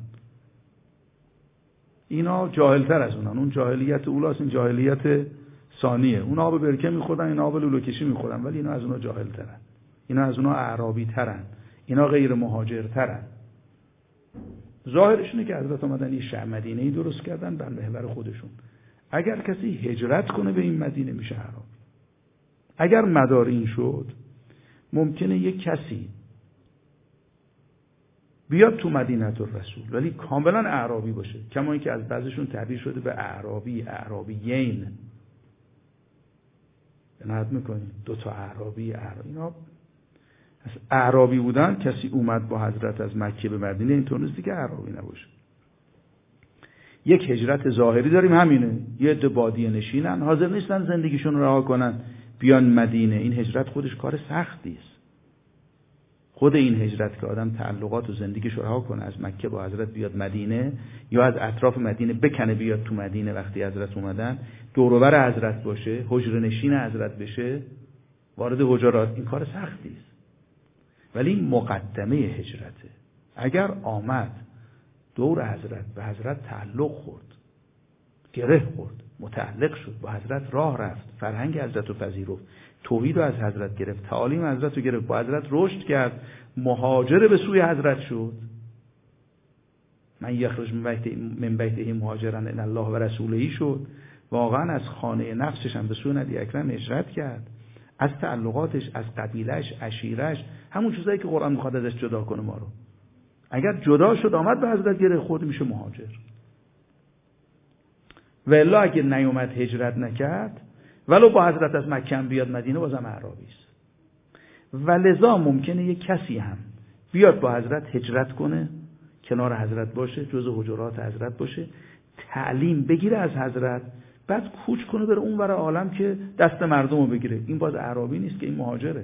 اینا جاهلتر از اونان. اون جاهلیت اولاست، این جاهلیت ثانیه. اونا آب برکه میخورن، اینا آب لوله کشی میخورن، ولی اینا از اونا جاهلترن. اینا از اونا اعرابی ترن، اینا غیر مهاجرترن. ظاهرش اینه که حضرت اومدن یه شهر مدینه‌ای درست کردن بر محور خودشون. اگر کسی هجرت کنه به این مدینه میشه اعرابی. اگر مدار این شد ممکنه یک کسی بیاد تو مدینه الرسول ولی کاملا اعرابی باشه، کما اینکه از بعضشون تعبیر شده به اعرابی، اعرابیین. عنایت میکنید دو تا اعرابی، اعرابی اینا از اعرابی بودن. کسی اومد با حضرت از مکه به مدینه، اینطور نیست که اعرابی نباشه. یک هجرت ظاهری داریم، همینه. یه عده بادیه نشینن، حاضر نیستن زندگیشون رو رها کنن بیان مدینه. این هجرت خودش کار سختی است. خود این هجرت که آدم تعلقات و زندگیش رو رها کنه، از مکه با حضرت بیاد مدینه یا از اطراف مدینه بکنه بیاد تو مدینه وقتی حضرت اومدن، دور و بر حضرت باشه، حجره نشین حضرت بشه، وارد حجرات، این کار سختی است. ولی مقدمه هجرته. اگر آمد دور حضرت به حضرت تعلق خورد، گره خورد، متعلق شد، با حضرت راه رفت، فرهنگ حضرت رو پذیرفت، توحید رو از حضرت گرفت، تعالیم حضرت رو گرفت، با حضرت رشد کرد، مهاجر به سوی حضرت شد. من یخرج من بیته مهاجرا الی الله و رسوله شد. واقعا از خانه نفسش هم به سوی نبی اکرم هجرت کرد، از تعلقاتش، از قبیلش، عشیرش، همون چیزایی که قرآن میخواد ازش جدا کنه ما رو. اگر جدا شد آمد به حضرت گره خورد میشه مهاجر. و الا اگه نیومد هجرت نکرد ولو با حضرت از مکه بیاد مدینه بازم اعرابی است. و لذا ممکنه یک کسی هم بیاد با حضرت هجرت کنه کنار حضرت باشه، جزء حجرات حضرت باشه، تعلیم بگیره از حضرت، بعد کوچ کنه بره اون ور عالم که دست مردم رو بگیره. این باز اعرابی نیست که، این مهاجره.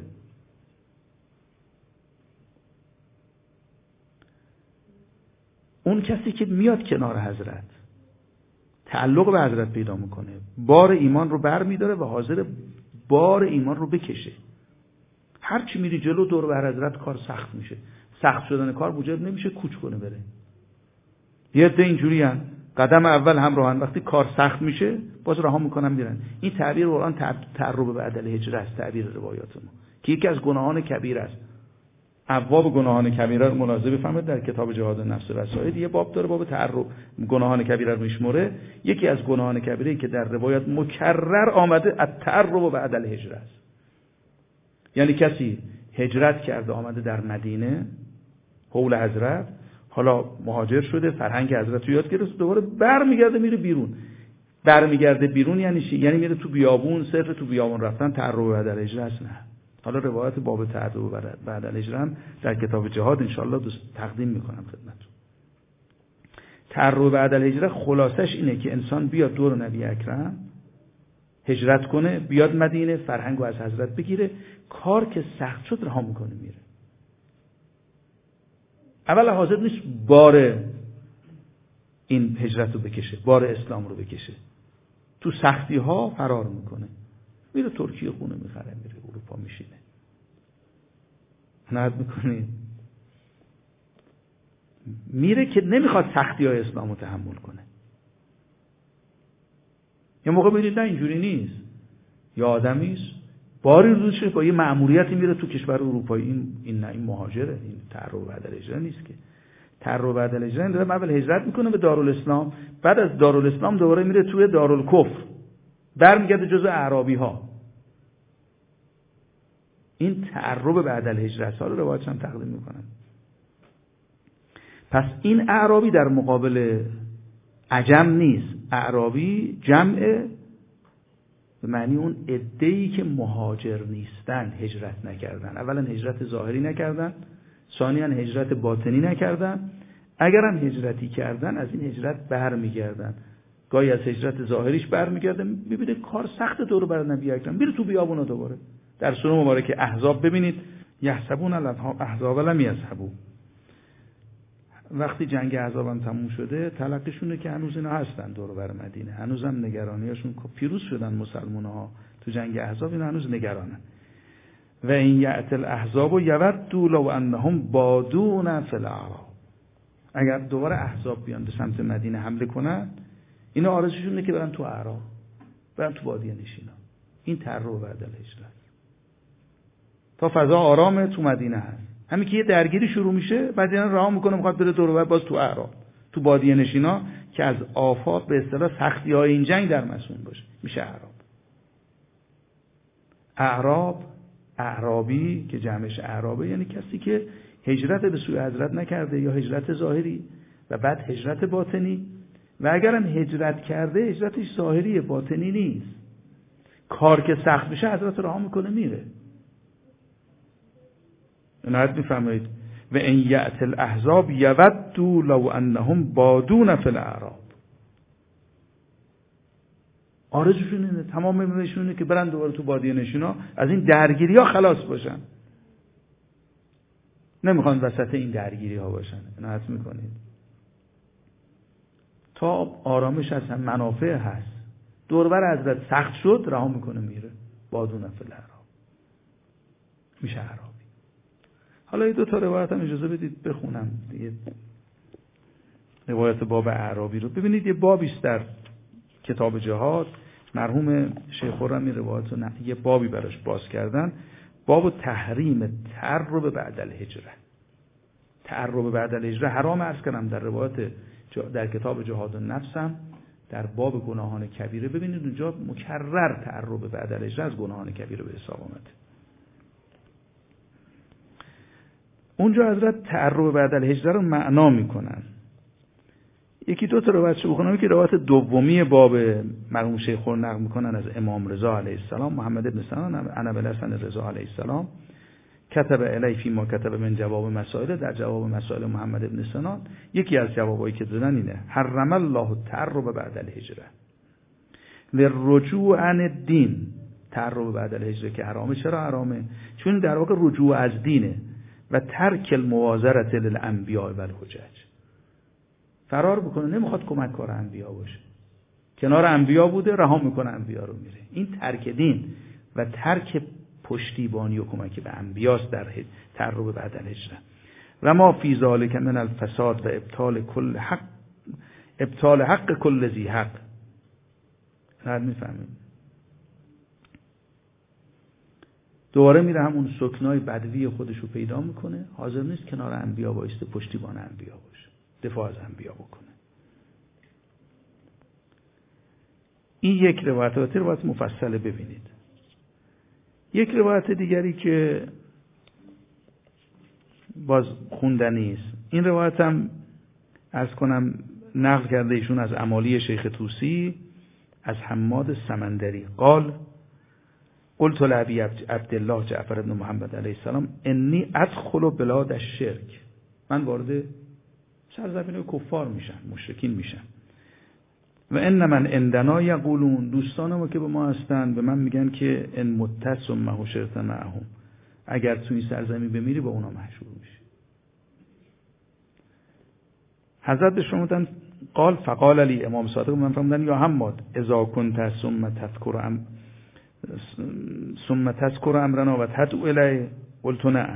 اون کسی که میاد کنار حضرت تعلق به حضرت پیدا میکنه، بار ایمان رو بر میداره و حاضر بار ایمان رو بکشه. هر چی میری جلو دور بر حضرت کار سخت میشه. سخت شدن کار موجب نمیشه کوچ کنه بره. یه عده اینجوری هن. قدم اول همراهن، وقتی کار سخت میشه باز رها میکنن میرن. این تعبیر قرآن تعرب بعد الهجره است، تعبیر روایات ما که یکی از گناهان کبیر است. ابواب گناهان کبیره رو ملاحظه بفرمایید در کتاب جهاد نفس و وسائل یه باب داره، باب تعرب گناهان کبیره رو میشمره. یکی از گناهان کبیره که در روایات مکرر آمده التعرب بعد الهجره است. یعنی کسی هجرت کرده آمده در مدینه حول حضرت، حالا مهاجر شده، فرهنگ حضرت رو یاد گرفته، دوباره برمیگرده میره بیرون. برمیگرده بیرون یعنی چی؟ یعنی میره تو بیابون، صرف تو بیابون رفتن تعرب بعد الهجره است؟ نه. حالا روایت باب تعرب بعد الهجره هم در کتاب جهاد انشاءالله تقدیم میکنم خدمتتون. تعرب بعد الهجره خلاصش اینه که انسان بیاد دور نبی اکرم، هجرت کنه، بیاد مدینه، فرهنگ رو از حضرت بگیره، کار که سخت شد رها میکنه میره. اول حاضر نیست بار این هجرت رو بکشه، بار اسلام رو بکشه، تو سختی ها فرار میکنه، میره ترکیه خونه میخره، میره اروپا میشینه. نهد میکنید میره که نمیخواد سختی های اسلام رو تحمل کنه. یه موقع ببینید نه اینجوری نیست، یه آدمیست باری روزش با یه مأموریتی میره تو کشور اروپایی، این این نه، این مهاجره، این تعرب بعد الهجره نیست که. تعرب بعد الهجره این اول هجرت میکنه به دارالاسلام، بعد از دارالاسلام دوباره میره توی دارالکفر، برمیگرده جزء اعرابی ها. این تعرب بعد الهجره است. حالا روایتش هم تقدیم میکنم. پس این اعرابی در مقابل عجم نیست. اعرابی جمع به معنی اون عده‌ای که مهاجر نیستن، هجرت نکردن. اولا هجرت ظاهری نکردن، ثانیاً هجرت باطنی نکردن. اگرم هجرتی کردن از این هجرت برمیگردن. گاهی از هجرت ظاهریش برمیگردن، میبینه کار سخت دور بر نبی اکرم، میره تو بیابونا دوباره. در سوره مبارکه احزاب ببینید یحسبون الاحزاب لم یذهبوا. وقتی جنگ احزاب هم تموم شده تلقیشونه که هنوز اینا هستن دور بر مدینه، هنوزم نگرانیاشون که پیروز شدن مسلمان‌ها تو جنگ احزاب، اینا هنوز نگرانن. و این یأت الاحزاب یودوا لو انهم بادون فی الاعراب. اگر دوباره احزاب بیان به سمت مدینه حمله کنن، اینا آرزوشون اینه که برن تو اعراب، برن تو بادیه نشینا. این تعرب بعد الهجره تا فضا آرامه تو مدینه هست. همین که یه درگیری شروع میشه، بعد اینا رها میکنه میخواد بره دور و بر باز تو اعراب، تو بادیه نشینا که از آفات به اصطلاح سختی های این جنگ در مسئول باشه، میشه اعراب. اعراب، اعرابی که جمعش اعرابه یعنی کسی که هجرت به سوی حضرت نکرده، یا هجرت ظاهری و بعد هجرت باطنی، و اگرم هجرت کرده هجرتش ظاهری باطنی نیست، کار که سخت میشه حضرت رها میکنه میره. نهایت میفرمایید و ان یأت الاحزاب یودوا لو انهم بادون فی الاعراب. آرزوشون اینه، تمام میشون اینه که برن دوباره تو بادیه نشینا، از این درگیری ها خلاص باشن. نمیخوان وسط این درگیری ها باشن. نهایت میکنید تا آرامش هست، هم منافع هست. دوربر حضرت سخت شد رها میکنه میره بادون فی الاعراب، میشه اعرابی. حالا این دو تا روایت هم اجازه بدید بخونم. یه روایت باب اعرابی رو ببینید، یه بابی است در کتاب جهاد، مرحوم شیخ خرم این روایت رو یه بابی براش باز کردن، باب تحریم تعرب بعد الهجره. تعرب بعد الهجره حرام عرض کردم در روایت در کتاب جهاد النفسم در باب گناهان کبیره ببینید اونجا مکرر تعرب بعد الهجره از گناهان کبیره به حساب اومده. اونجا حضرت تعرب بعد الهجره رو معنا میکنن. یکی دو تا روایت بخونم که روایت دومی باب مرحوم شیخ خور نقل میکنن از امام رضا علیه السلام، محمد بن سنان عن ابوالحسن رضا علیه السلام، کتب الی فی ما کتب من جواب مسائل، در جواب مسائل محمد ابن سنان یکی از جوابایی که دادن اینه حرم الله التعرب بعد الهجره للرجوع عن الدین. تعرب بعد الهجره که حرامه. چرا حرامه؟ چون در واقع رجوع از دینه و ترک الموازره للانبیاء و الحجج. فرار بکنه، نمیخواد کمک کار انبیا باشه، کنار انبیا بوده، رها میکنه انبیا رو میره. این ترک دین و ترک پشتیبانی و کمک به انبیاست در تعرب بعد الهجره. و ما فی ذلک من الفساد و ابطال کل حق ابطال حق کل ذی حق. حد میفهمید؟ دوباره میره همون سکنای بدوی خودش رو پیدا میکنه، حاضر نیست کنار انبیا بایسته، پشتیبان انبیا باشه، دفاع از انبیا بکنه. این یک روایت. و روایت مفصله ببینید. یک روایت دیگری که باز خوندنی است، این روایت هم عرض کنم نقل کرده ایشون از امالی شیخ طوسی از حماد سمندری قال قلت لابی عبدالله جعفر بن محمد علیه السلام انی ادخل بلاد الشرک. من وارد سرزمین کفار میشم، مشرکین میشم. و ان من عندنا یقولون، دوستان ما که به ما هستن به من میگن که ان متصم ما شرط معهم، اگر تو این سرزمین بمیری با اونا محشور میشی. حضرت به شما دن قال فقال علی امام صادق من فرمودن یا حماد اذا كنت ثم تذكر ام ثم تذكر امرنا و تدعو الیه قلت نعم.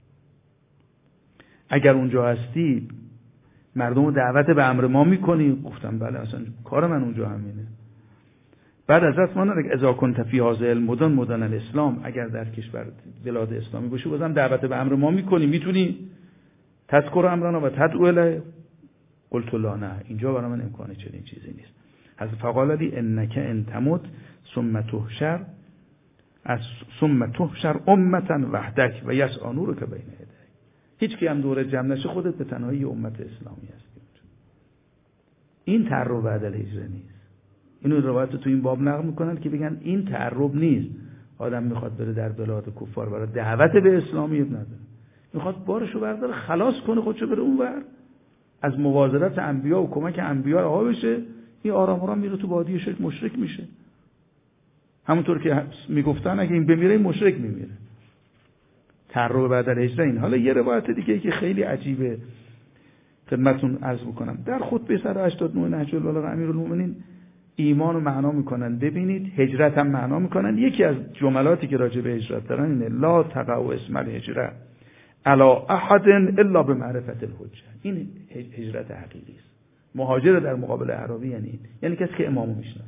اگر اونجا هستی مردم رو دعوت به امر ما میکنی؟ گفتم بله، اصلا کار من اونجا همینه. بعد حضرت فرمودن اذا كنت فی هذه المدن مدن الاسلام، اگر در کشور بلاد اسلامی باشی بازم دعوت به امر ما میکنی، میتونی تذکر امرنا و تدعو الیه؟ قلت لا، نه، اینجا برای من امکان چنین چیزی نیست. حضرت فقال لی انک ان تمت ثم تحشر از ثم تحشر امه وحدک و یسعى نورک بین یدیک. هیچ کی هم دور جمع نشه، خودت به تنهایی امت اسلامی هستی. این تعرب بعد الهجره نیست. اینو روایت تو این باب نقل میکنن که بگن این تعرب نیست. آدم میخواد بره در بلاد کفار برای دعوت به اسلامیت نداره، میخواد بارشو برداره خلاص کنه خودشو بره اونور، از موازرت انبیا و کمک انبیا رها بشه. این آرام آرام میره تو بادی شرک، مشرک میشه. همونطور که میگفتن اگه این بمیره این مشرک میمیره. تعرب بعد الهجره این. حالا یه روایت دیگه که خیلی عجیبه خدمتتون عرض میکنم. در خطبه صد و هشتاد و نه نهج البلاغه امیرالمومنین ایمان رو معنا میکنن. ببینید هجرت هم معنا میکنن. یکی از جملاتی که راجع به هجرت دارن اینه لا تقع اسم الهجره علی احد الا بمعرفت الحجه. این هجرت حقیقی است. مهاجر در مقابل اعرابی یعنی یعنی کسی که امامو میشناسه.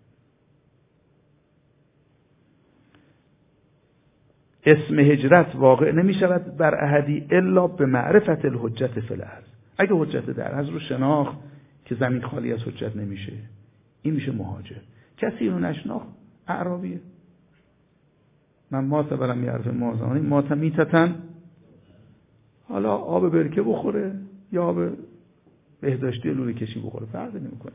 اسم هجرت واقع نمی شود بر احدی الا به معرفت الحجت فی الارض. اگه حجت در ارض رو شناخت که زمین خالی از حجت نمیشه، این میشه مهاجر. کسی رو نشناخت اعرابیه. من ما تبرم یعرف مازانی ما تمیتتن، حالا آب برکه بخوره یا آب بهداشتی لوله کشی بخوره فرق نمیکنه.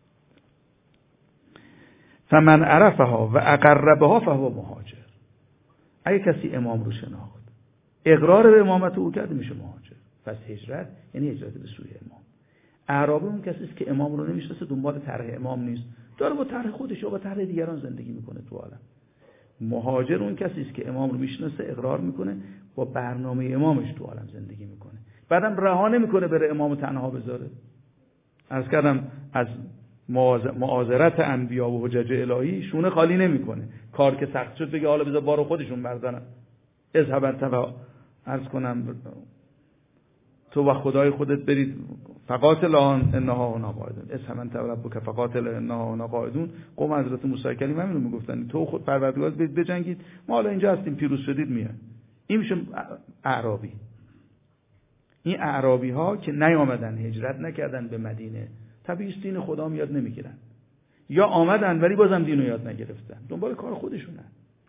فمن عرفها و اقربها فهو مهاجر. اگه کسی امام رو شناخت، اقرار به امامت او کرد، میشه مهاجر. پس هجرت یعنی هجرت به سوی امام. اعرابی اون کسی است که امام رو نمیشناسه، دنبال طرح امام نیست، داره با طرح خودش یا با طرح دیگران زندگی میکنه تو عالم. مهاجر اون کسی است که امام رو میشناسه، اقرار میکنه، با برنامه امامش تو عالم زندگی میکنه. بعدم رها نمیکنه بره امامو تنها بذاره. عرض کردم از معاذرت انبیا و حجج الهی شونه خالی نمیکنه. کار که سخت شد بگه حالا بذار بارو خودشون بردارن. اذهب انت و عرض کنم تو و خدای خودت برید فقاتل انها هنا قاعدون. اذهب انت و ربک فقاتل انها هنا قاعدون. قوم حضرت موسی کلیم همین رو میگفتن تو خود پروردگار برید بجنگید، ما حالا اینجا هستیم پیروز شدید میاد. این میشه اعرابی. این اعرابی ها که نیامدن، هجرت نکردن به مدینه، طبیعی دین خدا میاد نمیگیرن، یا آمدن ولی بازم دینو یاد نگرفتن، دنبال کار خودشونن.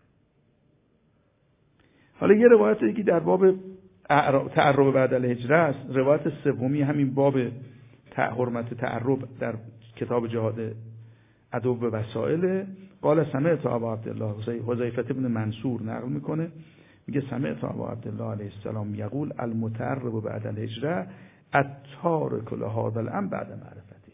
حالا یه روایت دیگه در باب تعرب بعد الهجره است. روایت سومی همین باب حرمت تعرب در کتاب جهاد عدو به وسائل. قال سمعت ابا عبدالله حذیفه بن منصور نقل میکنه، میگه سمعت ابا عبدالله علیه السلام یقول المتعرب بعد الهجره التارک لهذا الامر بعد معرفته.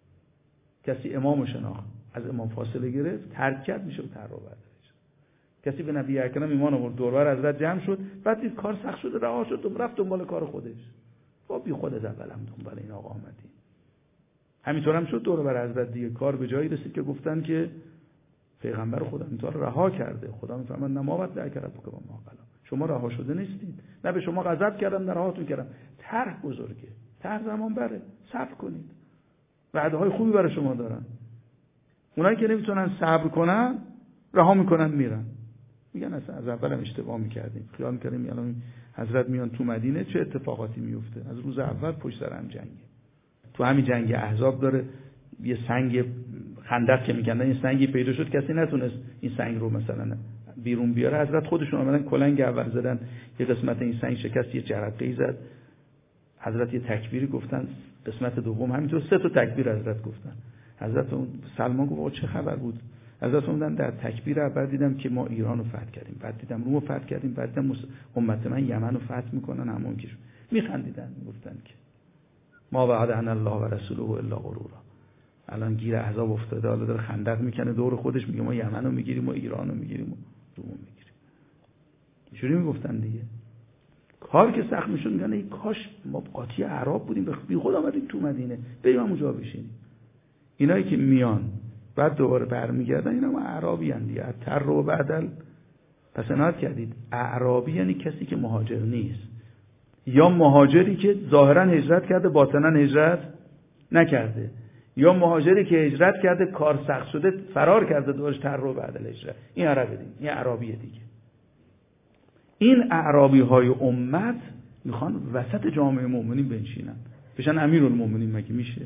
کسی امامو شناخت، از امام فاصله گرفت، ترک کرد، میشه تعرب بعد الهجره. کسی به نبی اکرم ایمان آورد، دوربر حضرت جمع شد، بعد دید کار سخت شده، رها شد، رفت دنبال کار خودش. با بی خود از اولم دنبال این آقا آمدی. همینطور هم شد دوربر حضرت دیگه، کار به جایی رسید که گفتن که پیغمبر خدا اینطور رها کرده. خدا میفرماد نماوت در ربک با ما قلا، شما رها شده نیستید، نه به شما غضب کردم نه رهاتون کردم. طرح بزرگه، طرح زمان بره، صبر کنید، وعده های خوبی برای شما دارن. اونایی که نمیتونن صبر کنن رها میکنن میرن، میگن اصلا از اولم اشتباه میکردیم، خیال میکردیم الان حضرت میان تو مدینه چه اتفاقاتی میفته. از روز اول پشت سر هم جنگه. تو همین جنگ احزاب داره یه سنگ خندق که میکندن، این سنگی پیدا شد کسی نتونست این سنگ رو مثلا بیرون بیاره، حضرت خودشون اومدن کلنگ اول زدن، یه قسمت این سنگ شکست، یه جرقه‌ای زد، حضرت یه تکبیری گفتن، قسمت دوم همینطور سه تا تکبیر حضرت گفتن. حضرت اون سلمان گفت چه خبر بود؟ حضرت اومدن در تکبیر اول دیدم که ما ایران رو فتح کردیم، بعد دیدم روم رو فتح کردیم، بعد دیدم امت من یمن رو فتح میکنن. همون که میخندیدن میگفتن که ما وعدنا الله و رسوله الا غرورا. الان گیر احزاب افتاده، حالا داره خندق میکنه دور خودش، میگه ما یمن رو میگیریم و ایران رو میگیریم و روم میگیریم. اینجوری میگفتن دیگه. کار که سخت میشد میگن ای کاش ما قاطی اعراب بودیم، بی خود آمدیم تو مدینه، بریم اونجا بشینیم. اینایی که میان بعد دوباره برمیگردن اینا ما اعرابی ان دیگه. تر و بعدل پس نهاد کردید. اعرابی یعنی کسی که مهاجر نیست، یا مهاجری که ظاهرا هجرت کرده باطنا هجرت نکرده، یا مهاجری که هجرت کرده کار سخت شده فرار کرده دوباره تر و بعدل هجرت. این عربی دیگه، این اعرابیه دیگه. این اعرابی های امت میخوان وسط جامعه مؤمنین بنشینن، بشن امیرالمومنین. مگه میشه؟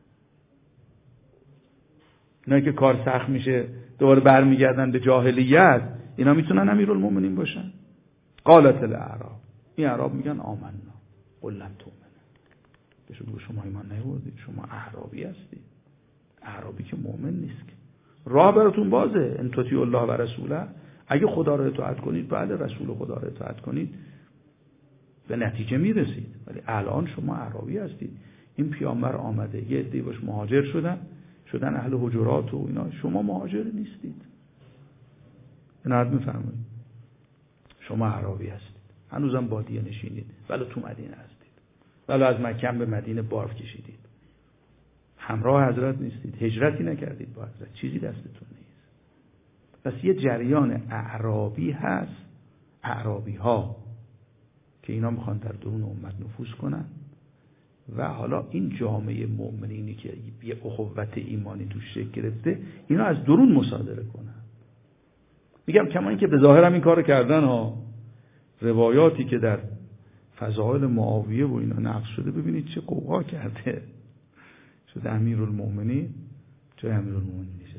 اینا که کار سخت میشه دوباره برمیگردن به جاهلیت، اینا میتونن امیرالمومنین باشن؟ قالت الاعراب، این اعراب میگن آمنا قل لم تؤمنوا. بهشون بگو شما ایمان نیاوردید، شما اعرابی هستید. اعرابی که مؤمن نیست که. راه براتون بازه، ان تطیعوا الله و رسوله، اگه خدا رو اطاعت کنید، بله رسول خدا رو اطاعت کنید، به نتیجه میرسید. ولی الان شما اعرابی هستید. این پیامبر آمده، یه عده‌ای باش مهاجر شدن، شدن اهل حجرات و اینا، شما مهاجر نیستید. عنایت میفرمایید. شما اعرابی هستید، هنوزم بادیه نشینید، ولی تو مدینه هستید، ولی از مکه به مدینه بارف کشیدید، همراه حضرت نیستید، هجرتی نکردید با حضرت، چیزی دستتون نیست. پس یه جریان اعرابی هست، اعرابی ها که اینا میخوان در درون امت نفوذ کنن و حالا این جامعه مؤمنینی که یه اخوت ایمانی توش شکل گرفته، اینا از درون مصادره کنن. میگم کما این که به ظاهر هم این کارو کردن ها، روایاتی که در فضائل معاویه و اینا نقل شده، ببینید چه قوقا کرده، شده امیرالمومنین جای امیرالمومنین نشسته،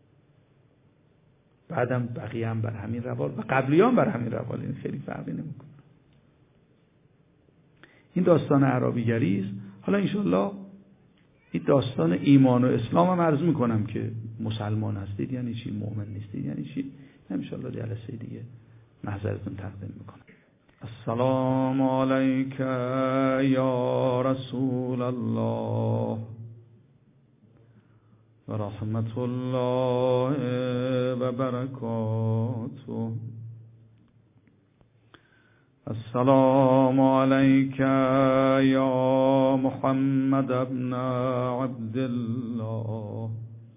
بعدم بقیه هم بر همین روال و قبلیان بر همین روال، این خیلی فرقی نمیکنه. این داستان اعرابیگری است. حالا انشالله این داستان ایمان و اسلام هم عرض میکنم که مسلمان هستید یعنی چی، مؤمن نیستید یعنی چی، انشالله جلسه دیگه محضرتون تقدیم میکنم. السلام علیک یا رسول الله و رحمت الله و برکاته. السلام علیک یا محمد ابن عبدالله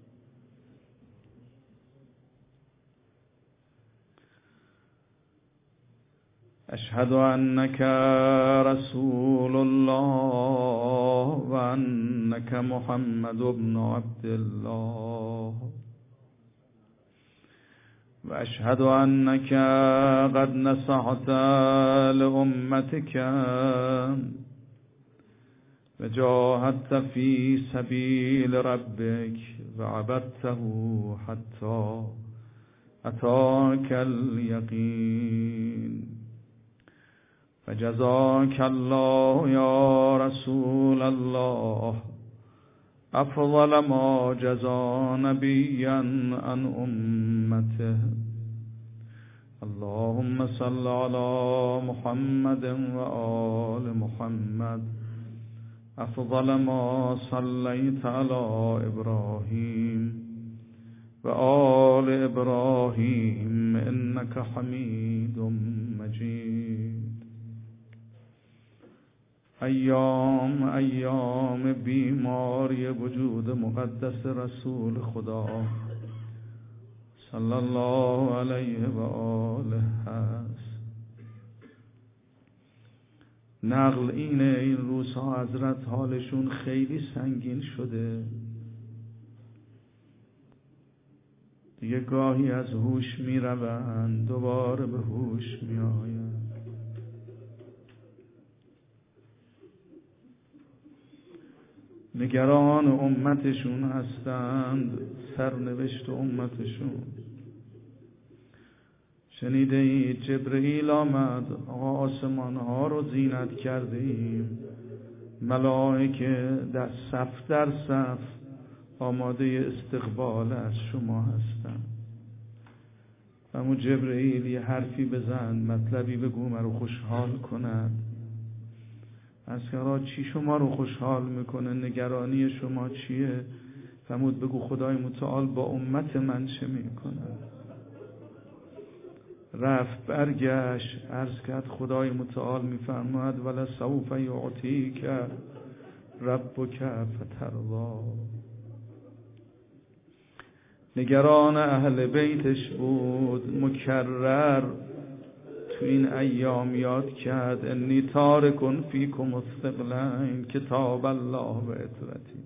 اشهد انک رسول الله و انک محمد ابن عبدالله و اشهد انک قد نصحت لامتک و جاهدت فی سبیل ربک و عبدته حتی اتاک الیقین و جزاک الله یا رسول الله افضل ما جزا نبیا عن امته اللهم صل على محمد وآل محمد أفضل ما صليت على إبراهيم وآل إبراهيم إنك حميد مجيد. ایام ایام بیماری وجود مقدس رسول خدا صلی الله علیه و آله هست. نقل اینه این روزها حضرت حالشون خیلی سنگین شده، دیگه گاهی از هوش می روند دوباره به هوش می آیند. نگران امتشون هستند، سرنوشت امتشون. شنیده ای جبرئیل آمد، آسمان ها رو زینت کرده ایم، ملائکه در صف در صف آماده استقبال از شما هستند. اما جبرئیل یه حرفی بزن، مطلبی بگو مرا خوشحال کند. از کرا چی شما رو خوشحال میکنه؟ نگرانی شما چیه؟ فرمود بگو خدای متعال با امت من چه میکنه. رفت برگشت عرض کرد خدای متعال میفرماید ولا سوف یعطیک ربک فترضی. نگران اهل بیتش بود، مکرر تو این ایام یاد کرد انی تارکن فیکم الثقلین کتاب الله و عترتی.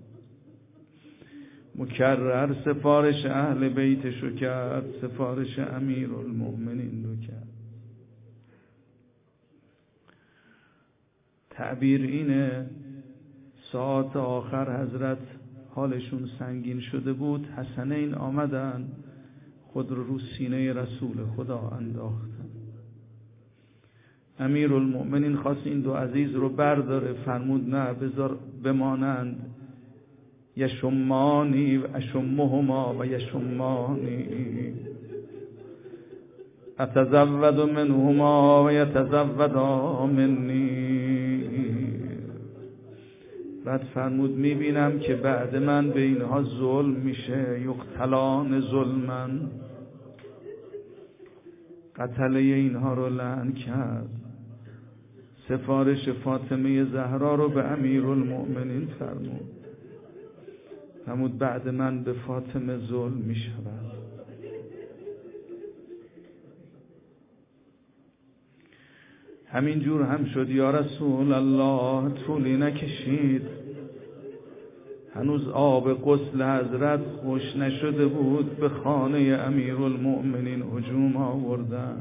مکرر سفارش اهل بیتشو کرد، سفارش امیر المؤمنین رو کرد. تعبیر اینه ساعت آخر حضرت حالشون سنگین شده بود، حسنین آمدن خود رو رو سینه رسول خدا انداختن. امیر المؤمنین خواست این دو عزیز رو برداره، فرمود نه بذار بمانند. یشمانی و اشمهما و یشمانی اتزود منهما و یتزودا منی. بعد فرمود میبینم که بعد من به اینها ظلم میشه، یقتلان ظلمن. قتله اینها رو لعن کرد. سفارش فاطمه زهرا رو به امیر المؤمنین فرمود، فرمود بعد من به فاطمه ظلم می شود. همین جور هم شد یا رسول الله، طولی نکشید، هنوز آب غسل حضرت خوش نشده بود، به خانه امیر المؤمنین هجوم آوردن.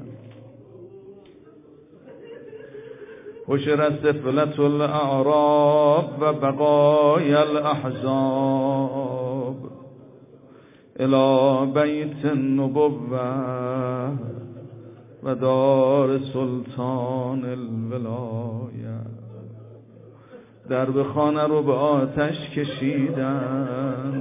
حشر سفلة الاعراب و بقای الاحزاب الى بیت النبوة و دار سلطان الولایه. درب خانه رو به آتش کشیدند،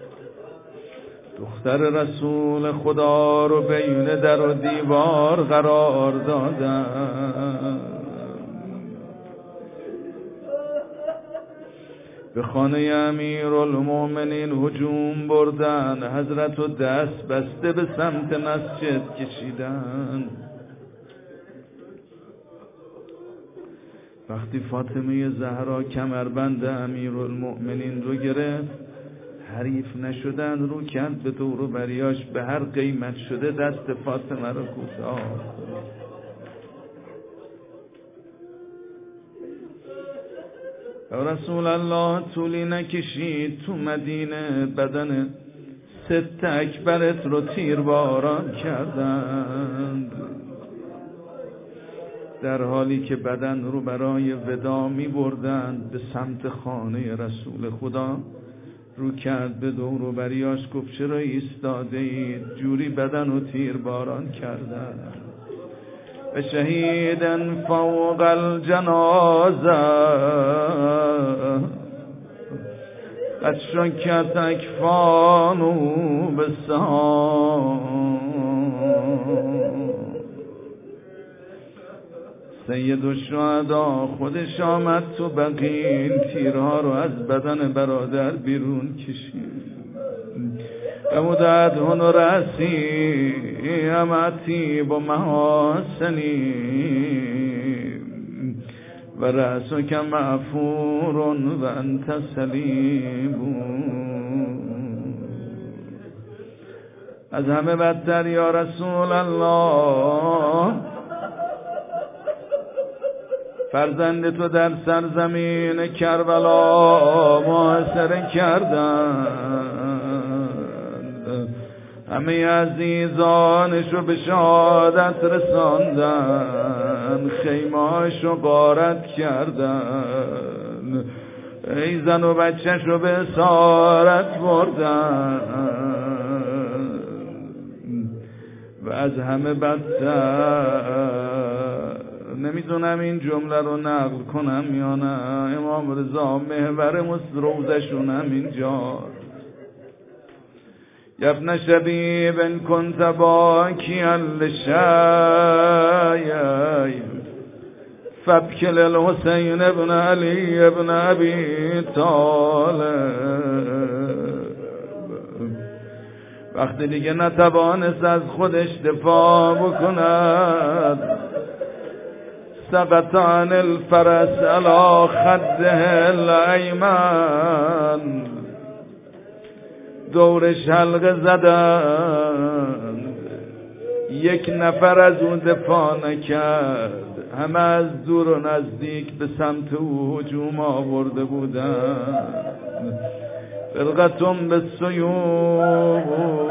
دختر رسول خدا رو بین در و دیوار قرار دادند. به خانه امیر المؤمنین هجوم بردن، حضرت و دست بسته به سمت مسجد کشیدن. وقتی فاطمه زهرا کمربند امیر المؤمنین رو گرفت، حریف نشدن رو کند به دور و بریاش، به هر قیمت شده دست فاطمه رو کوتاه. رسول الله طولی نکشید، تو مدینه بدن ست اکبرت رو تیرباران کردند، در حالی که بدن رو برای ودا می بردند به سمت خانه رسول خدا. رو کرد به دور و بریاش، گفت چرا ایستاده اید؟ جوری بدن رو تیرباران کردند. و شهیدن فوق الجنازه قد شکت اکفانو بسام سید الشهدا خودش آمد تو بقیع، تیرها رو از بدن برادر بیرون کشید. امودت هنو رسی امتی با محاسنی و رأسو که معفورون و انت سلیبون. از همه بدتر یا رسول الله فرزند تو در سرزمین کربلا محاصره کردند، همه عزیزانشو به شهادت رساندن، خیمه‌اشو غارت کردن، ای زن و بچه‌شو به اسارت بردن. و از همه بدتر نمیدونم این جمله رو نقل کنم یا نه، امام رضا محور روزشون هم اینجا. یبن شبیب ان کنت باکیا للشیء فابکی للحسین ابن علی ابن ابی طالب. وقتی دیگه نتوانست از خودش دفاع بکند، سقط عن الفرس علی خده الایمن، دورش حلقه زدن، یک نفر از اون دفاع نکرد، همه از دور و نزدیک به سمت او هجوم آورده بودند. فرقتون به سیوف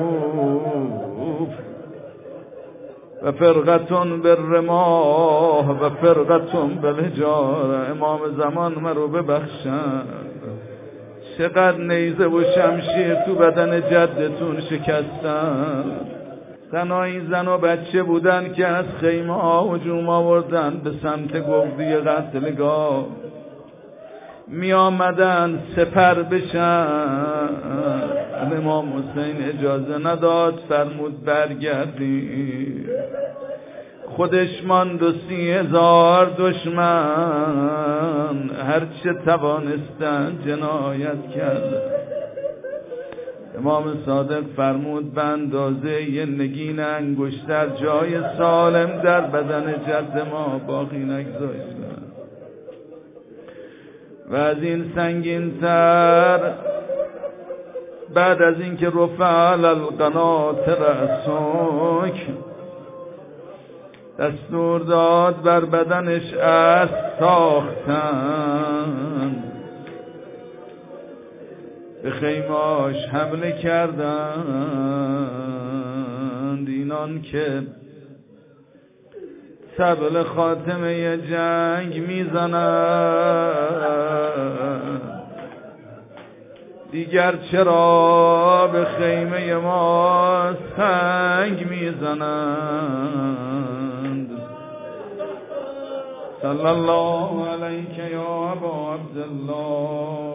و فرقتون به رماه و فرقتون به الحجاره. امام زمان مرو ببخشن، چقدر نیزه و شمشیر تو بدن جدتون شکستن. تنهایی زن و بچه بودن که از خیمه ها هجوم آوردن به سمت گودی قتلگاه، می آمدن سپر بشن. امام حسین اجازه نداد، فرمود برگردی. خودش ماند و سی هزار دشمن، هرچه توانستن جنایت کرد. امام صادق فرمود به اندازه یه نگین انگشتر جای سالم در بدن جد ما باقی نگذاشتن. و از این سنگین تر بعد از اینکه رفع علی القناطر رأسک، دستور داد بر بدنش اسب ساختن، به خیماش حمله کردند. اینان که طبل خاتمه جنگ میزنند، دیگر چرا به خیمه ما سنگ میزنند. صلی الله علیک یا ابا عبدالله،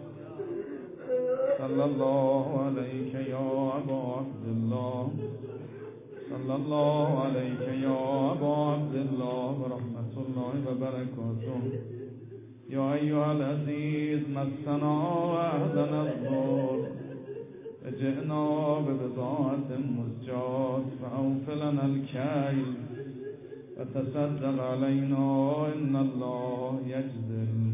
صلی الله علیک یا ابا عبدالله، صلی الله علیک یا ابا عبدالله و رحمت الله و برکاته. یا ایها العزیز مسنا و اهدنا الضر وجئنا ببضاعة مزجاة فأوف لنا الكيل وتصدق علينا إن الله يجزي